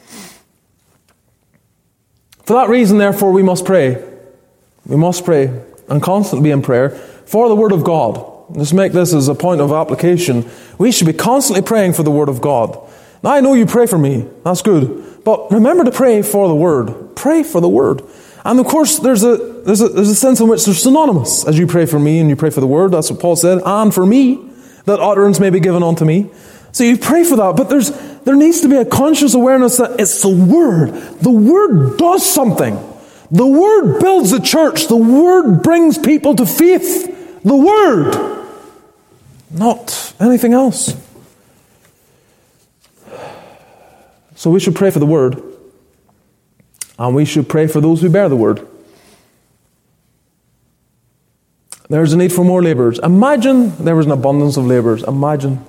A: For that reason, therefore, we must pray. We must pray and constantly be in prayer for the Word of God. Let's make this as a point of application. We should be constantly praying for the Word of God. Now, I know you pray for me. That's good. But remember to pray for the Word. Pray for the Word. And of course, there's a sense in which they're synonymous. As you pray for me and you pray for the Word, that's what Paul said, and for me, that utterance may be given unto me. So you pray for that, but there needs to be a conscious awareness that it's the Word. The Word does something. The Word builds the church. The Word brings people to faith. The Word. Not anything else. So we should pray for the Word. And we should pray for those who bear the Word. There's a need for more laborers. Imagine there was an abundance of laborers. Imagine.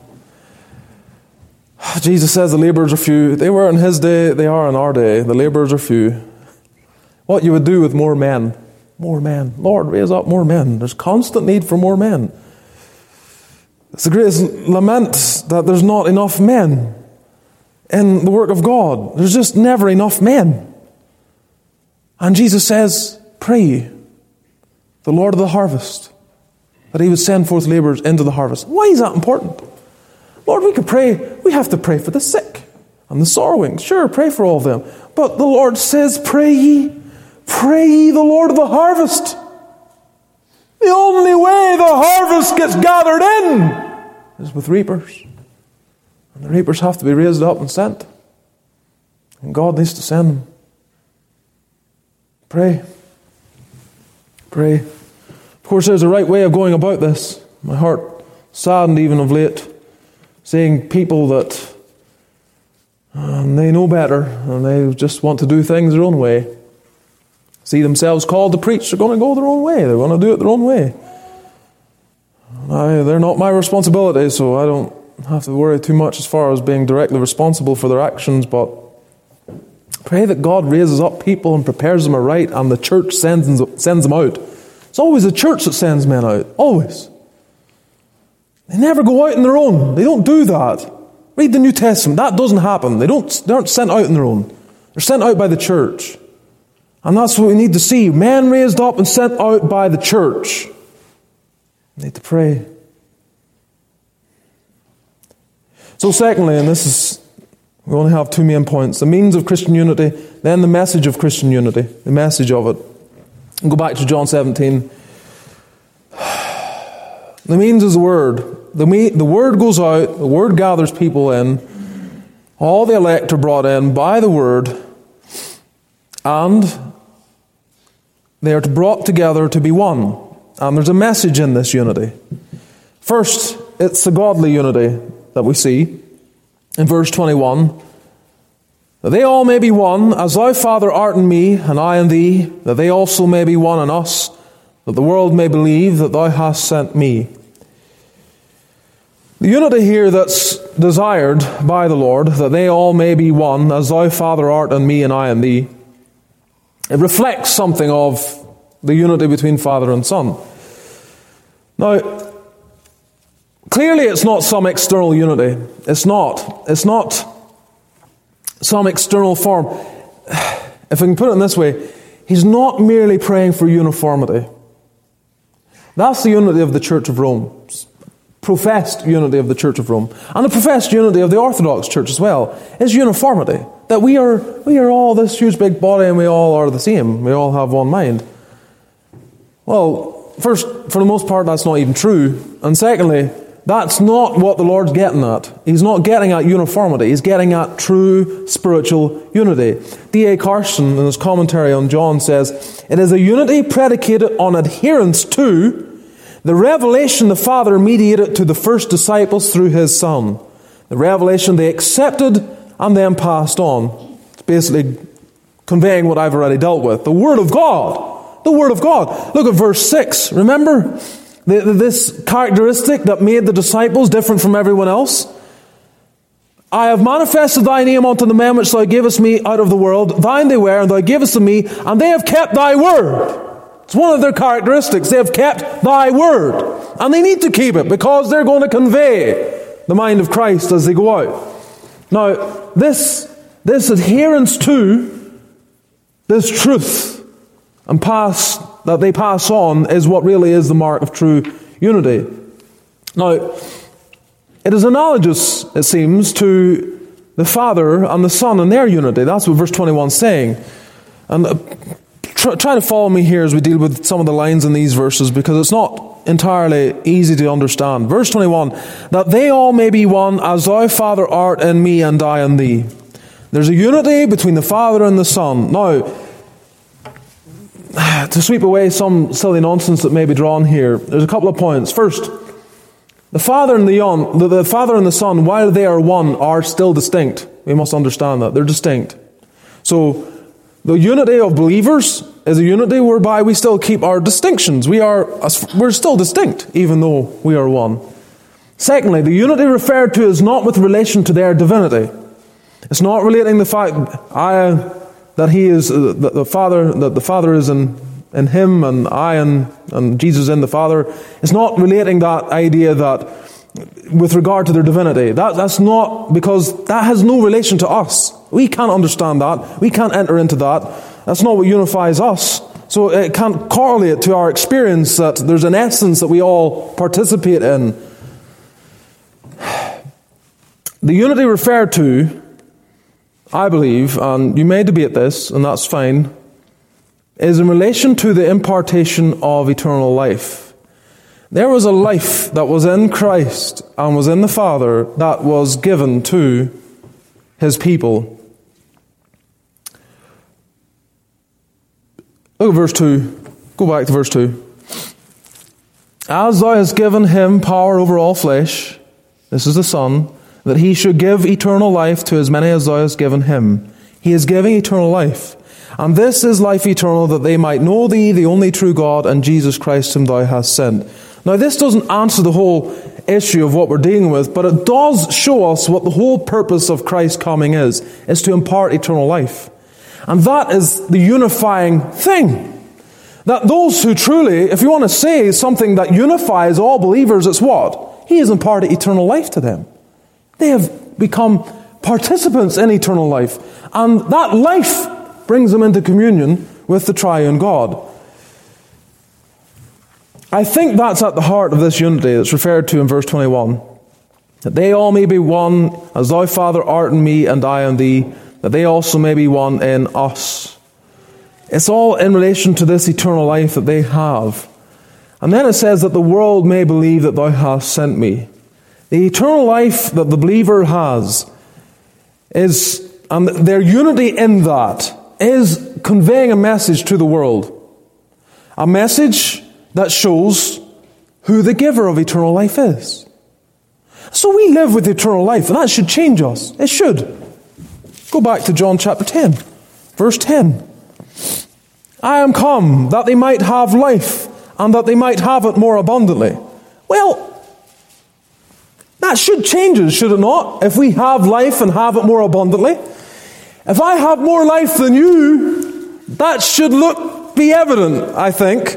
A: Jesus says the laborers are few. They were in his day, they are in our day. The laborers are few. What you would do with more men. More men. Lord, raise up more men. There's constant need for more men. It's the greatest lament that there's not enough men in the work of God. There's just never enough men. And Jesus says, pray, the Lord of the harvest, that he would send forth laborers into the harvest. Why is that important? Lord, we could pray. We have to pray for the sick and the sorrowing. Sure, pray for all of them. But the Lord says, pray ye the Lord of the harvest. The only way the harvest gets gathered in is with reapers. And the reapers have to be raised up and sent. And God needs to send them. Pray. Pray. Of course, there's a right way of going about this. My heart saddened even of late, seeing people that they know better and they just want to do things their own way. See themselves called to preach, they're going to go their own way. They're going to do it their own way. They're not my responsibility, so I don't have to worry too much as far as being directly responsible for their actions, but pray that God raises up people and prepares them aright, and the church sends them out. It's always the church that sends men out. Always. They never go out on their own. They don't do that. Read the New Testament. That doesn't happen. They aren't sent out on their own. They're sent out by the church. And that's what we need to see. Men raised up and sent out by the church. We need to pray. So secondly, and we only have two main points. The means of Christian unity, then the message of Christian unity. The message of it. And go back to John 17. The means is the Word. The Word goes out, the Word gathers people in. All the elect are brought in by the Word. And they are brought together to be one. And there's a message in this unity. First, it's the godly unity that we see in verse 21. That they all may be one, as thou, Father, art in me, and I in thee, that they also may be one in us, that the world may believe that thou hast sent me. The unity here that's desired by the Lord, that they all may be one, as thou, Father, art in me, and I in thee, it reflects something of the unity between Father and Son. Now, clearly it's not some external unity. It's not some external form. If I can put it in this way, he's not merely praying for uniformity. That's the unity of the Church of Rome. Professed unity of the Church of Rome. And the professed unity of the Orthodox Church as well is uniformity. That we are all this huge big body and we all are the same. We all have one mind. Well, first, for the most part, that's not even true. And secondly, that's not what the Lord's getting at. He's not getting at uniformity. He's getting at true spiritual unity. D.A. Carson, in his commentary on John, says, it is a unity predicated on adherence to the revelation the Father mediated to the first disciples through His Son. The revelation they accepted and then passed on. It's basically conveying what I've already dealt with. The Word of God. The Word of God. Look at verse 6. Remember this characteristic that made the disciples different from everyone else? I have manifested thy name unto the men which thou gavest me out of the world. Thine they were, and thou gavest to me, and they have kept thy word. It's one of their characteristics. They have kept thy word. And they need to keep it because they're going to convey the mind of Christ as they go out. Now, this adherence to this truth and that they pass on is what really is the mark of true unity. Now, it is analogous, it seems, to the Father and the Son and their unity. That's what verse 21 is saying. And try to follow me here as we deal with some of the lines in these verses, because it's not entirely easy to understand. Verse 21, that they all may be one, as thou, Father, art in me, and I in thee. There's a unity between the Father and the Son. Now, to sweep away some silly nonsense that may be drawn here, there's a couple of points. First, the Father and the Son, while they are one, are still distinct. We must understand that. They're distinct. So, the unity of believers is a unity whereby we still keep our distinctions. We're still distinct, even though we are one. Secondly, the unity referred to is not with relation to their divinity. It's not relating the fact that He is that the Father is in Him and I and Jesus in the Father. It's not relating that idea that with regard to their divinity. That's not, because that has no relation to us. We can't understand that. We can't enter into that. That's not what unifies us. So it can't correlate to our experience that there's an essence that we all participate in. The unity referred to, I believe, and you may debate this, and that's fine, is in relation to the impartation of eternal life. There was a life that was in Christ and was in the Father that was given to His people. Look at verse 2. Go back to verse 2. As thou hast given Him power over all flesh, this is the Son, that He should give eternal life to as many as thou hast given Him. He is giving eternal life. And this is life eternal, that they might know Thee, the only true God, and Jesus Christ whom Thou hast sent. Now this doesn't answer the whole issue of what we're dealing with, but it does show us what the whole purpose of Christ's coming is to impart eternal life. And that is the unifying thing. That those who truly, if you want to say something that unifies all believers, it's what? He has imparted eternal life to them. They have become participants in eternal life. And that life brings them into communion with the triune God. I think that's at the heart of this unity that's referred to in verse 21. That they all may be one, as Thou, Father, art in me, and I in Thee, that they also may be one in us. It's all in relation to this eternal life that they have. And then it says that the world may believe that Thou hast sent me. The eternal life that the believer has is, and their unity in that, is conveying a message to the world. A message that shows who the giver of eternal life is. So we live with eternal life, and that should change us. It should. Go back to John chapter 10, verse 10. I am come that they might have life, and that they might have it more abundantly. Well, that should change us, should it not? If we have life and have it more abundantly. If I have more life than you, that should be evident, I think.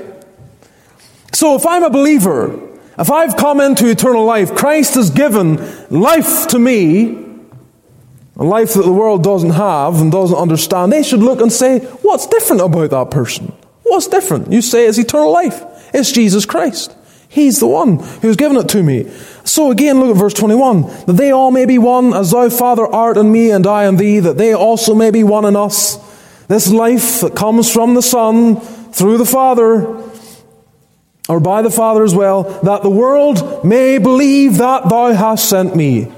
A: So if I'm a believer, if I've come into eternal life, Christ has given life to me, a life that the world doesn't have and doesn't understand, they should look and say, what's different about that person? What's different? You say it's eternal life. It's Jesus Christ. He's the one who's given it to me. So again, look at verse 21. That they all may be one, as Thou, Father, art in me, and I in Thee, that they also may be one in us. This life that comes from the Son, through the Father, or by the Father as well, that the world may believe that Thou hast sent me.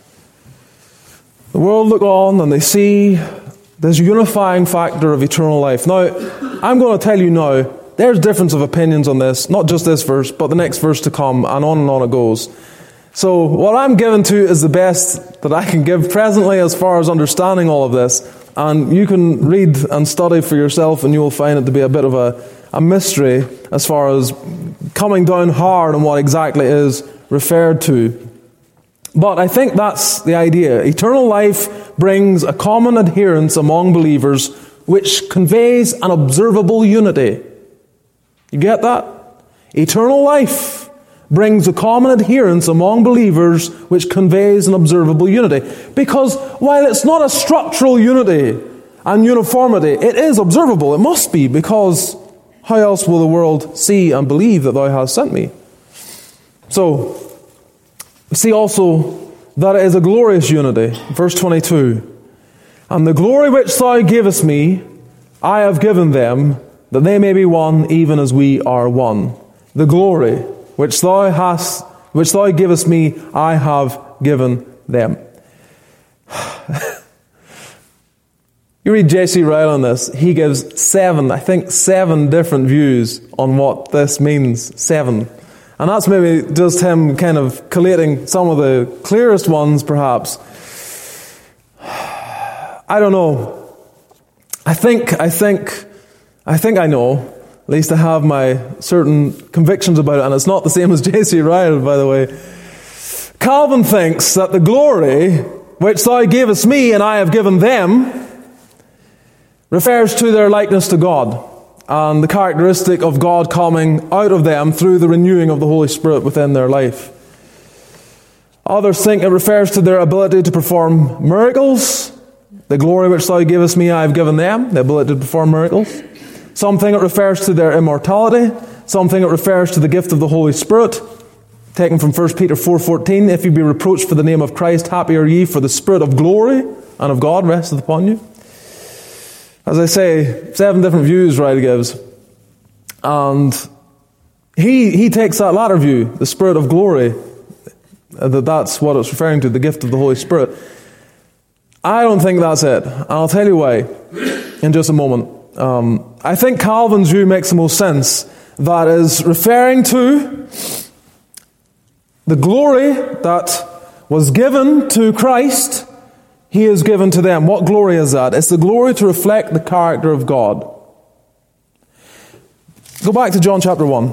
A: The world look on and they see this unifying factor of eternal life. Now, I'm going to tell you now, there's difference of opinions on this, not just this verse, but the next verse to come, and on it goes. So what I'm given to is the best that I can give presently as far as understanding all of this. And you can read and study for yourself, and you will find it to be a bit of a mystery as far as coming down hard on what exactly is referred to. But I think that's the idea. Eternal life brings a common adherence among believers which conveys an observable unity. You get that? Eternal life brings a common adherence among believers which conveys an observable unity. Because while it's not a structural unity and uniformity, it is observable. It must be, because how else will the world see and believe that Thou hast sent me? So, we see also that it is a glorious unity. Verse 22. And the glory which Thou gavest me, I have given them, that they may be one, even as we are one. The glory which Thou gavest me, I have given them. You read J.C. Ryle on this. He gives seven different views on what this means. 7. And that's maybe just him kind of collating some of the clearest ones, perhaps. I don't know. I think I know. At least I have my certain convictions about it, and it's not the same as J.C. Ryle, by the way. Calvin thinks that the glory which Thou gavest me and I have given them refers to their likeness to God, and the characteristic of God coming out of them through the renewing of the Holy Spirit within their life. Others think it refers to their ability to perform miracles. The glory which Thou gavest me, I have given them, the ability to perform miracles. Some think it refers to their immortality. Some think it refers to the gift of the Holy Spirit, taken from 1 Peter 4:14. If you be reproached for the name of Christ, happy are ye, for the Spirit of glory and of God resteth upon you. As I say, 7 different views Wright gives. And he takes that latter view, the Spirit of glory, that's what it's referring to, the gift of the Holy Spirit. I don't think that's it. I'll tell you why in just a moment. I think Calvin's view makes the most sense. That is referring to the glory that was given to Christ, He is given to them. What glory is that? It's the glory to reflect the character of God. Go back to John chapter 1.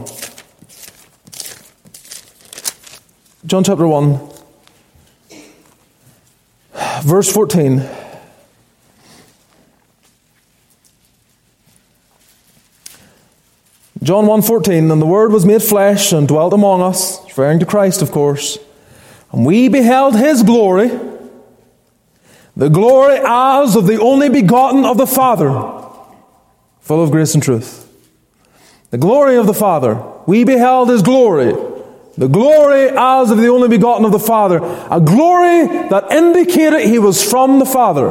A: John chapter 1, verse 14. John 1:14, and the Word was made flesh and dwelt among us, referring to Christ, of course. And we beheld His glory, the glory as of the only begotten of the Father, full of grace and truth. The glory of the Father. We beheld His glory. The glory as of the only begotten of the Father. A glory that indicated He was from the Father.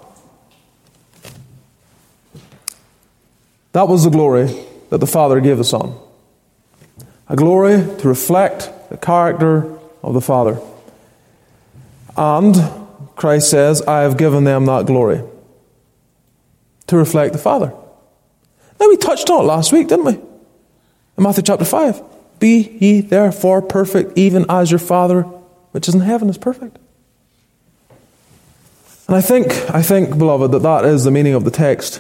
A: That was the glory that the Father gave the Son. A glory to reflect the character of the Father. And Christ says, I have given them that glory. To reflect the Father. Now we touched on it last week, didn't we? In Matthew chapter 5. Be ye therefore perfect, even as your Father which is in heaven is perfect. And I think, beloved, that is the meaning of the text.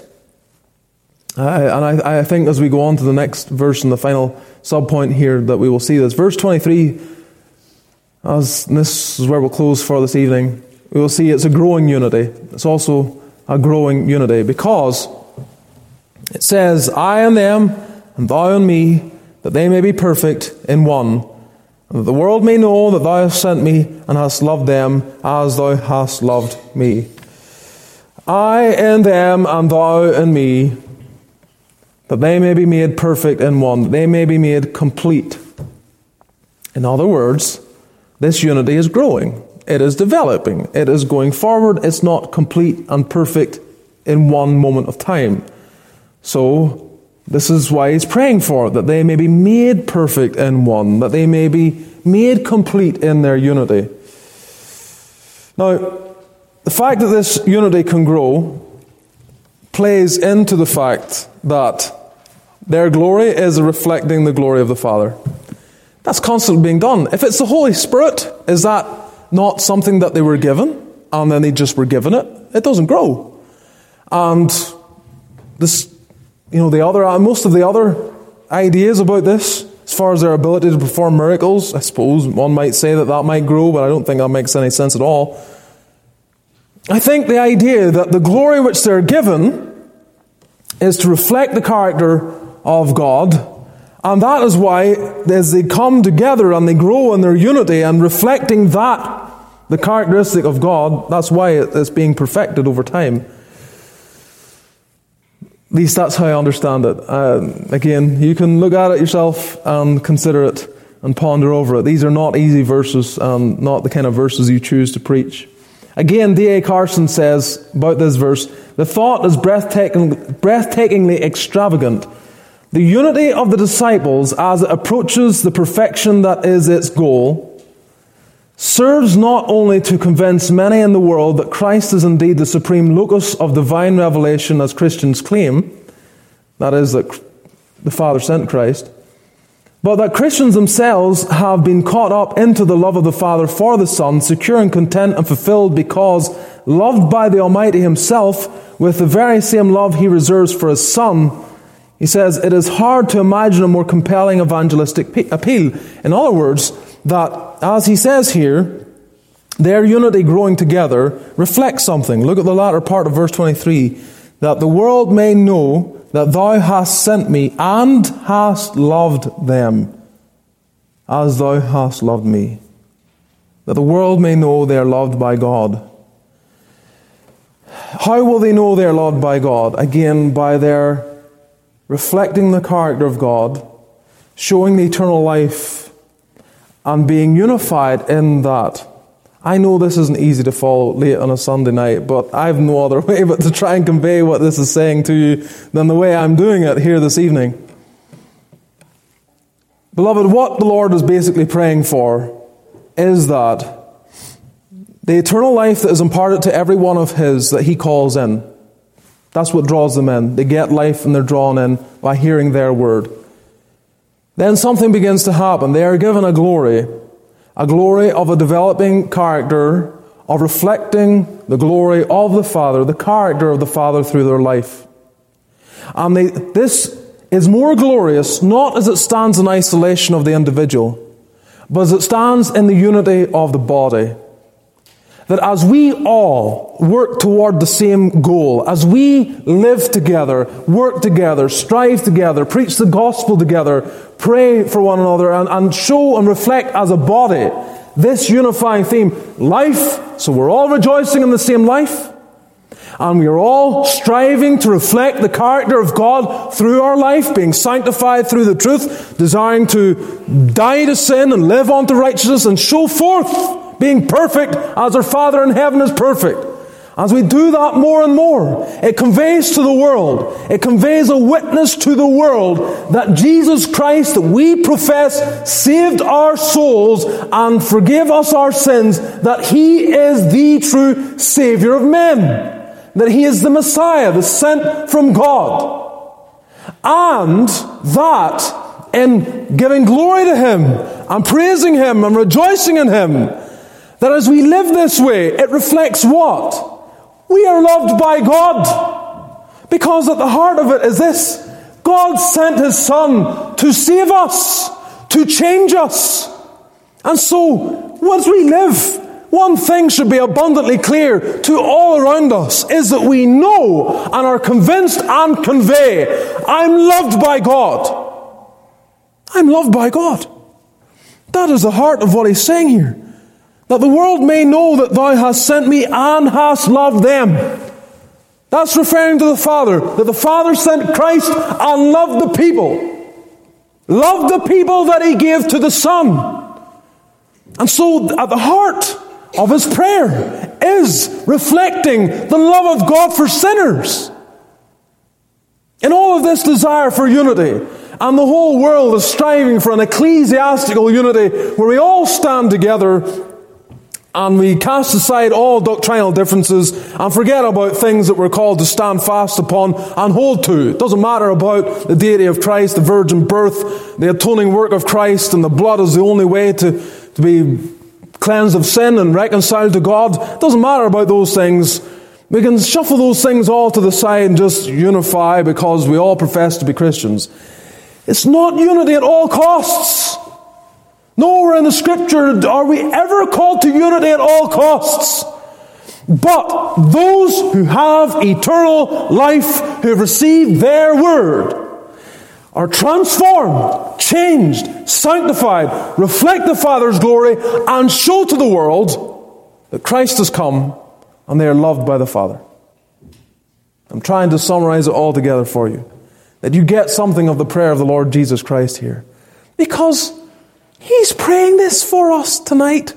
A: I think as we go on to the next verse and the final subpoint here that we will see this. Verse 23, and this is where we'll close for this evening, we will see it's a growing unity. It's also a growing unity because it says, I and them, and thou and me, that they may be perfect in one, and that the world may know that thou hast sent me and hast loved them as thou hast loved me. I and them, and thou and me, that they may be made perfect in one, that they may be made complete. In other words, this unity is growing. It is developing. It is going forward. It's not complete and perfect in one moment of time. So, this is why he's praying for it, that they may be made perfect in one, that they may be made complete in their unity. Now, the fact that this unity can grow plays into the fact that their glory is reflecting the glory of the Father. That's constantly being done. If it's the Holy Spirit, is that not something that they were given and then they just were given it? It doesn't grow. And this, most of the other ideas about this, as far as their ability to perform miracles, I suppose one might say that might grow, but I don't think that makes any sense at all. I think the idea that the glory which they're given is to reflect the character of God, and that is why, as they come together and they grow in their unity and reflecting that, the characteristic of God, that's why it's being perfected over time. At least that's how I understand it. Again, you can look at it yourself and consider it and ponder over it. These are not easy verses, not the kind of verses you choose to preach. Again, D.A. Carson says about this verse, the thought is breathtakingly extravagant. The unity of the disciples as it approaches the perfection that is its goal serves not only to convince many in the world that Christ is indeed the supreme locus of divine revelation as Christians claim, that is, that the Father sent Christ, but that Christians themselves have been caught up into the love of the Father for the Son, secure and content and fulfilled because loved by the Almighty Himself with the very same love He reserves for His Son. He says, it is hard to imagine a more compelling evangelistic appeal. In other words, that, as he says here, their unity growing together reflects something. Look at the latter part of verse 23. That the world may know that thou hast sent me and hast loved them as thou hast loved me. That the world may know they are loved by God. How will they know they are loved by God? Again, by their reflecting the character of God, showing the eternal life, and being unified in that. I know this isn't easy to follow late on a Sunday night, but I have no other way but to try and convey what this is saying to you than the way I'm doing it here this evening. Beloved, what the Lord is basically praying for is that the eternal life that is imparted to every one of His that He calls in, that's what draws them in. They get life and they're drawn in by hearing their word. Then something begins to happen. They are given a glory of a developing character, of reflecting the glory of the Father, the character of the Father through their life. And this is more glorious, not as it stands in isolation of the individual, but as it stands in the unity of the body. That as we all work toward the same goal, as we live together, work together, strive together, preach the gospel together, pray for one another, and show and reflect as a body this unifying theme, life, so we're all rejoicing in the same life, and we are all striving to reflect the character of God through our life, being sanctified through the truth, desiring to die to sin and live unto righteousness and show forth being perfect as our Father in heaven is perfect. As we do that more and more, it conveys to the world, it conveys a witness to the world that Jesus Christ, that we profess, saved our souls and forgave us our sins, that He is the true Savior of men, that He is the Messiah, the sent from God. And that in giving glory to Him and praising Him and rejoicing in Him, that as we live this way, it reflects what? We are loved by God. Because at the heart of it is this: God sent His Son to save us, to change us. And so, as we live, one thing should be abundantly clear to all around us, is that we know and are convinced and convey, I'm loved by God. I'm loved by God. That is the heart of what He's saying here. That the world may know that Thou hast sent me and hast loved them. That's referring to the Father. That the Father sent Christ and loved the people. Loved the people that He gave to the Son. And so at the heart of His prayer is reflecting the love of God for sinners. In all of this desire for unity, and the whole world is striving for an ecclesiastical unity where we all stand together and we cast aside all doctrinal differences and forget about things that we're called to stand fast upon and hold to. It doesn't matter about the deity of Christ, the virgin birth, the atoning work of Christ, and the blood is the only way to be cleansed of sin and reconciled to God. It doesn't matter about those things. We can shuffle those things all to the side and just unify because we all profess to be Christians. It's not unity at all costs. Nowhere in the Scripture are we ever called to unity at all costs. But those who have eternal life, who have received their word, are transformed, changed, sanctified, reflect the Father's glory, and show to the world that Christ has come and they are loved by the Father. I'm trying to summarize it all together for you, that you get something of the prayer of the Lord Jesus Christ here. Because He's praying this for us tonight.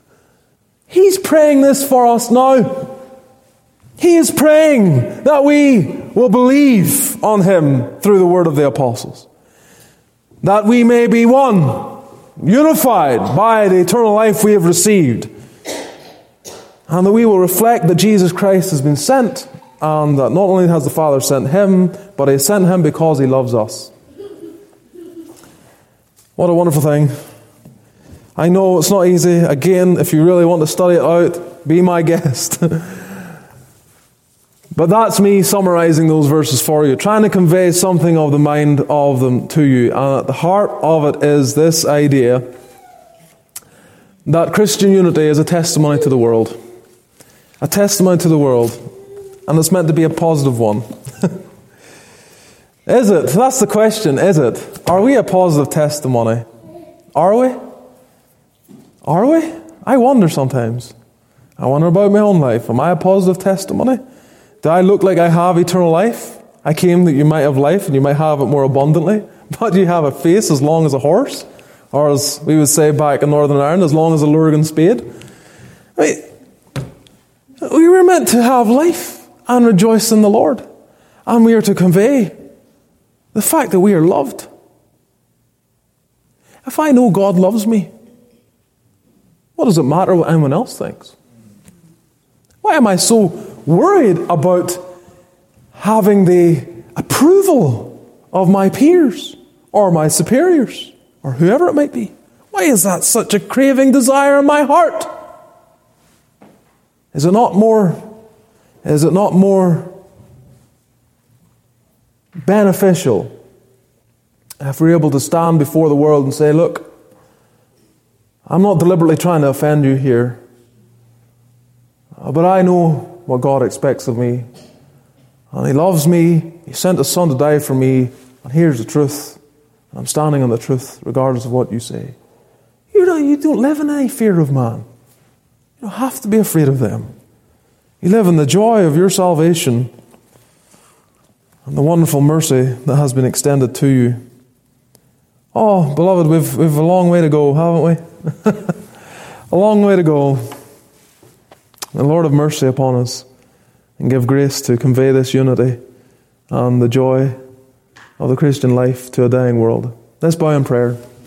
A: He's praying this for us now. He is praying that we will believe on Him through the word of the apostles. That we may be one, unified by the eternal life we have received. And that we will reflect that Jesus Christ has been sent, and that not only has the Father sent Him, but He sent Him because He loves us. What a wonderful thing. I know it's not easy. Again, if you really want to study it out, be my guest. But that's me summarizing those verses for you, trying to convey something of the mind of them to you. And at the heart of it is this idea that Christian unity is a testimony to the world. A testimony to the world. And it's meant to be a positive one. Is it? That's the question, is it? Are we a positive testimony? Are we? Are we? I wonder sometimes. I wonder about my own life. Am I a positive testimony? Do I look like I have eternal life? I came that you might have life and you might have it more abundantly. But you have a face as long as a horse, or as we would say back in Northern Ireland, as long as a Lurgan spade. I mean, we were meant to have life and rejoice in the Lord. And we are to convey the fact that we are loved. If I know God loves me, what does it matter what anyone else thinks? Why am I so worried about having the approval of my peers or my superiors or whoever it might be? Why is that such a craving desire in my heart? Is it not more beneficial if we're able to stand before the world and say, look, I'm not deliberately trying to offend you here, but I know what God expects of me. And He loves me. He sent His Son to die for me. And here's the truth. I'm standing on the truth regardless of what you say. You don't live in any fear of man. You don't have to be afraid of them. You live in the joy of your salvation and the wonderful mercy that has been extended to you. Oh, beloved, we've a long way to go, haven't we? A long way to go. The Lord have mercy upon us and give grace to convey this unity and the joy of the Christian life to a dying world. Let's bow in prayer.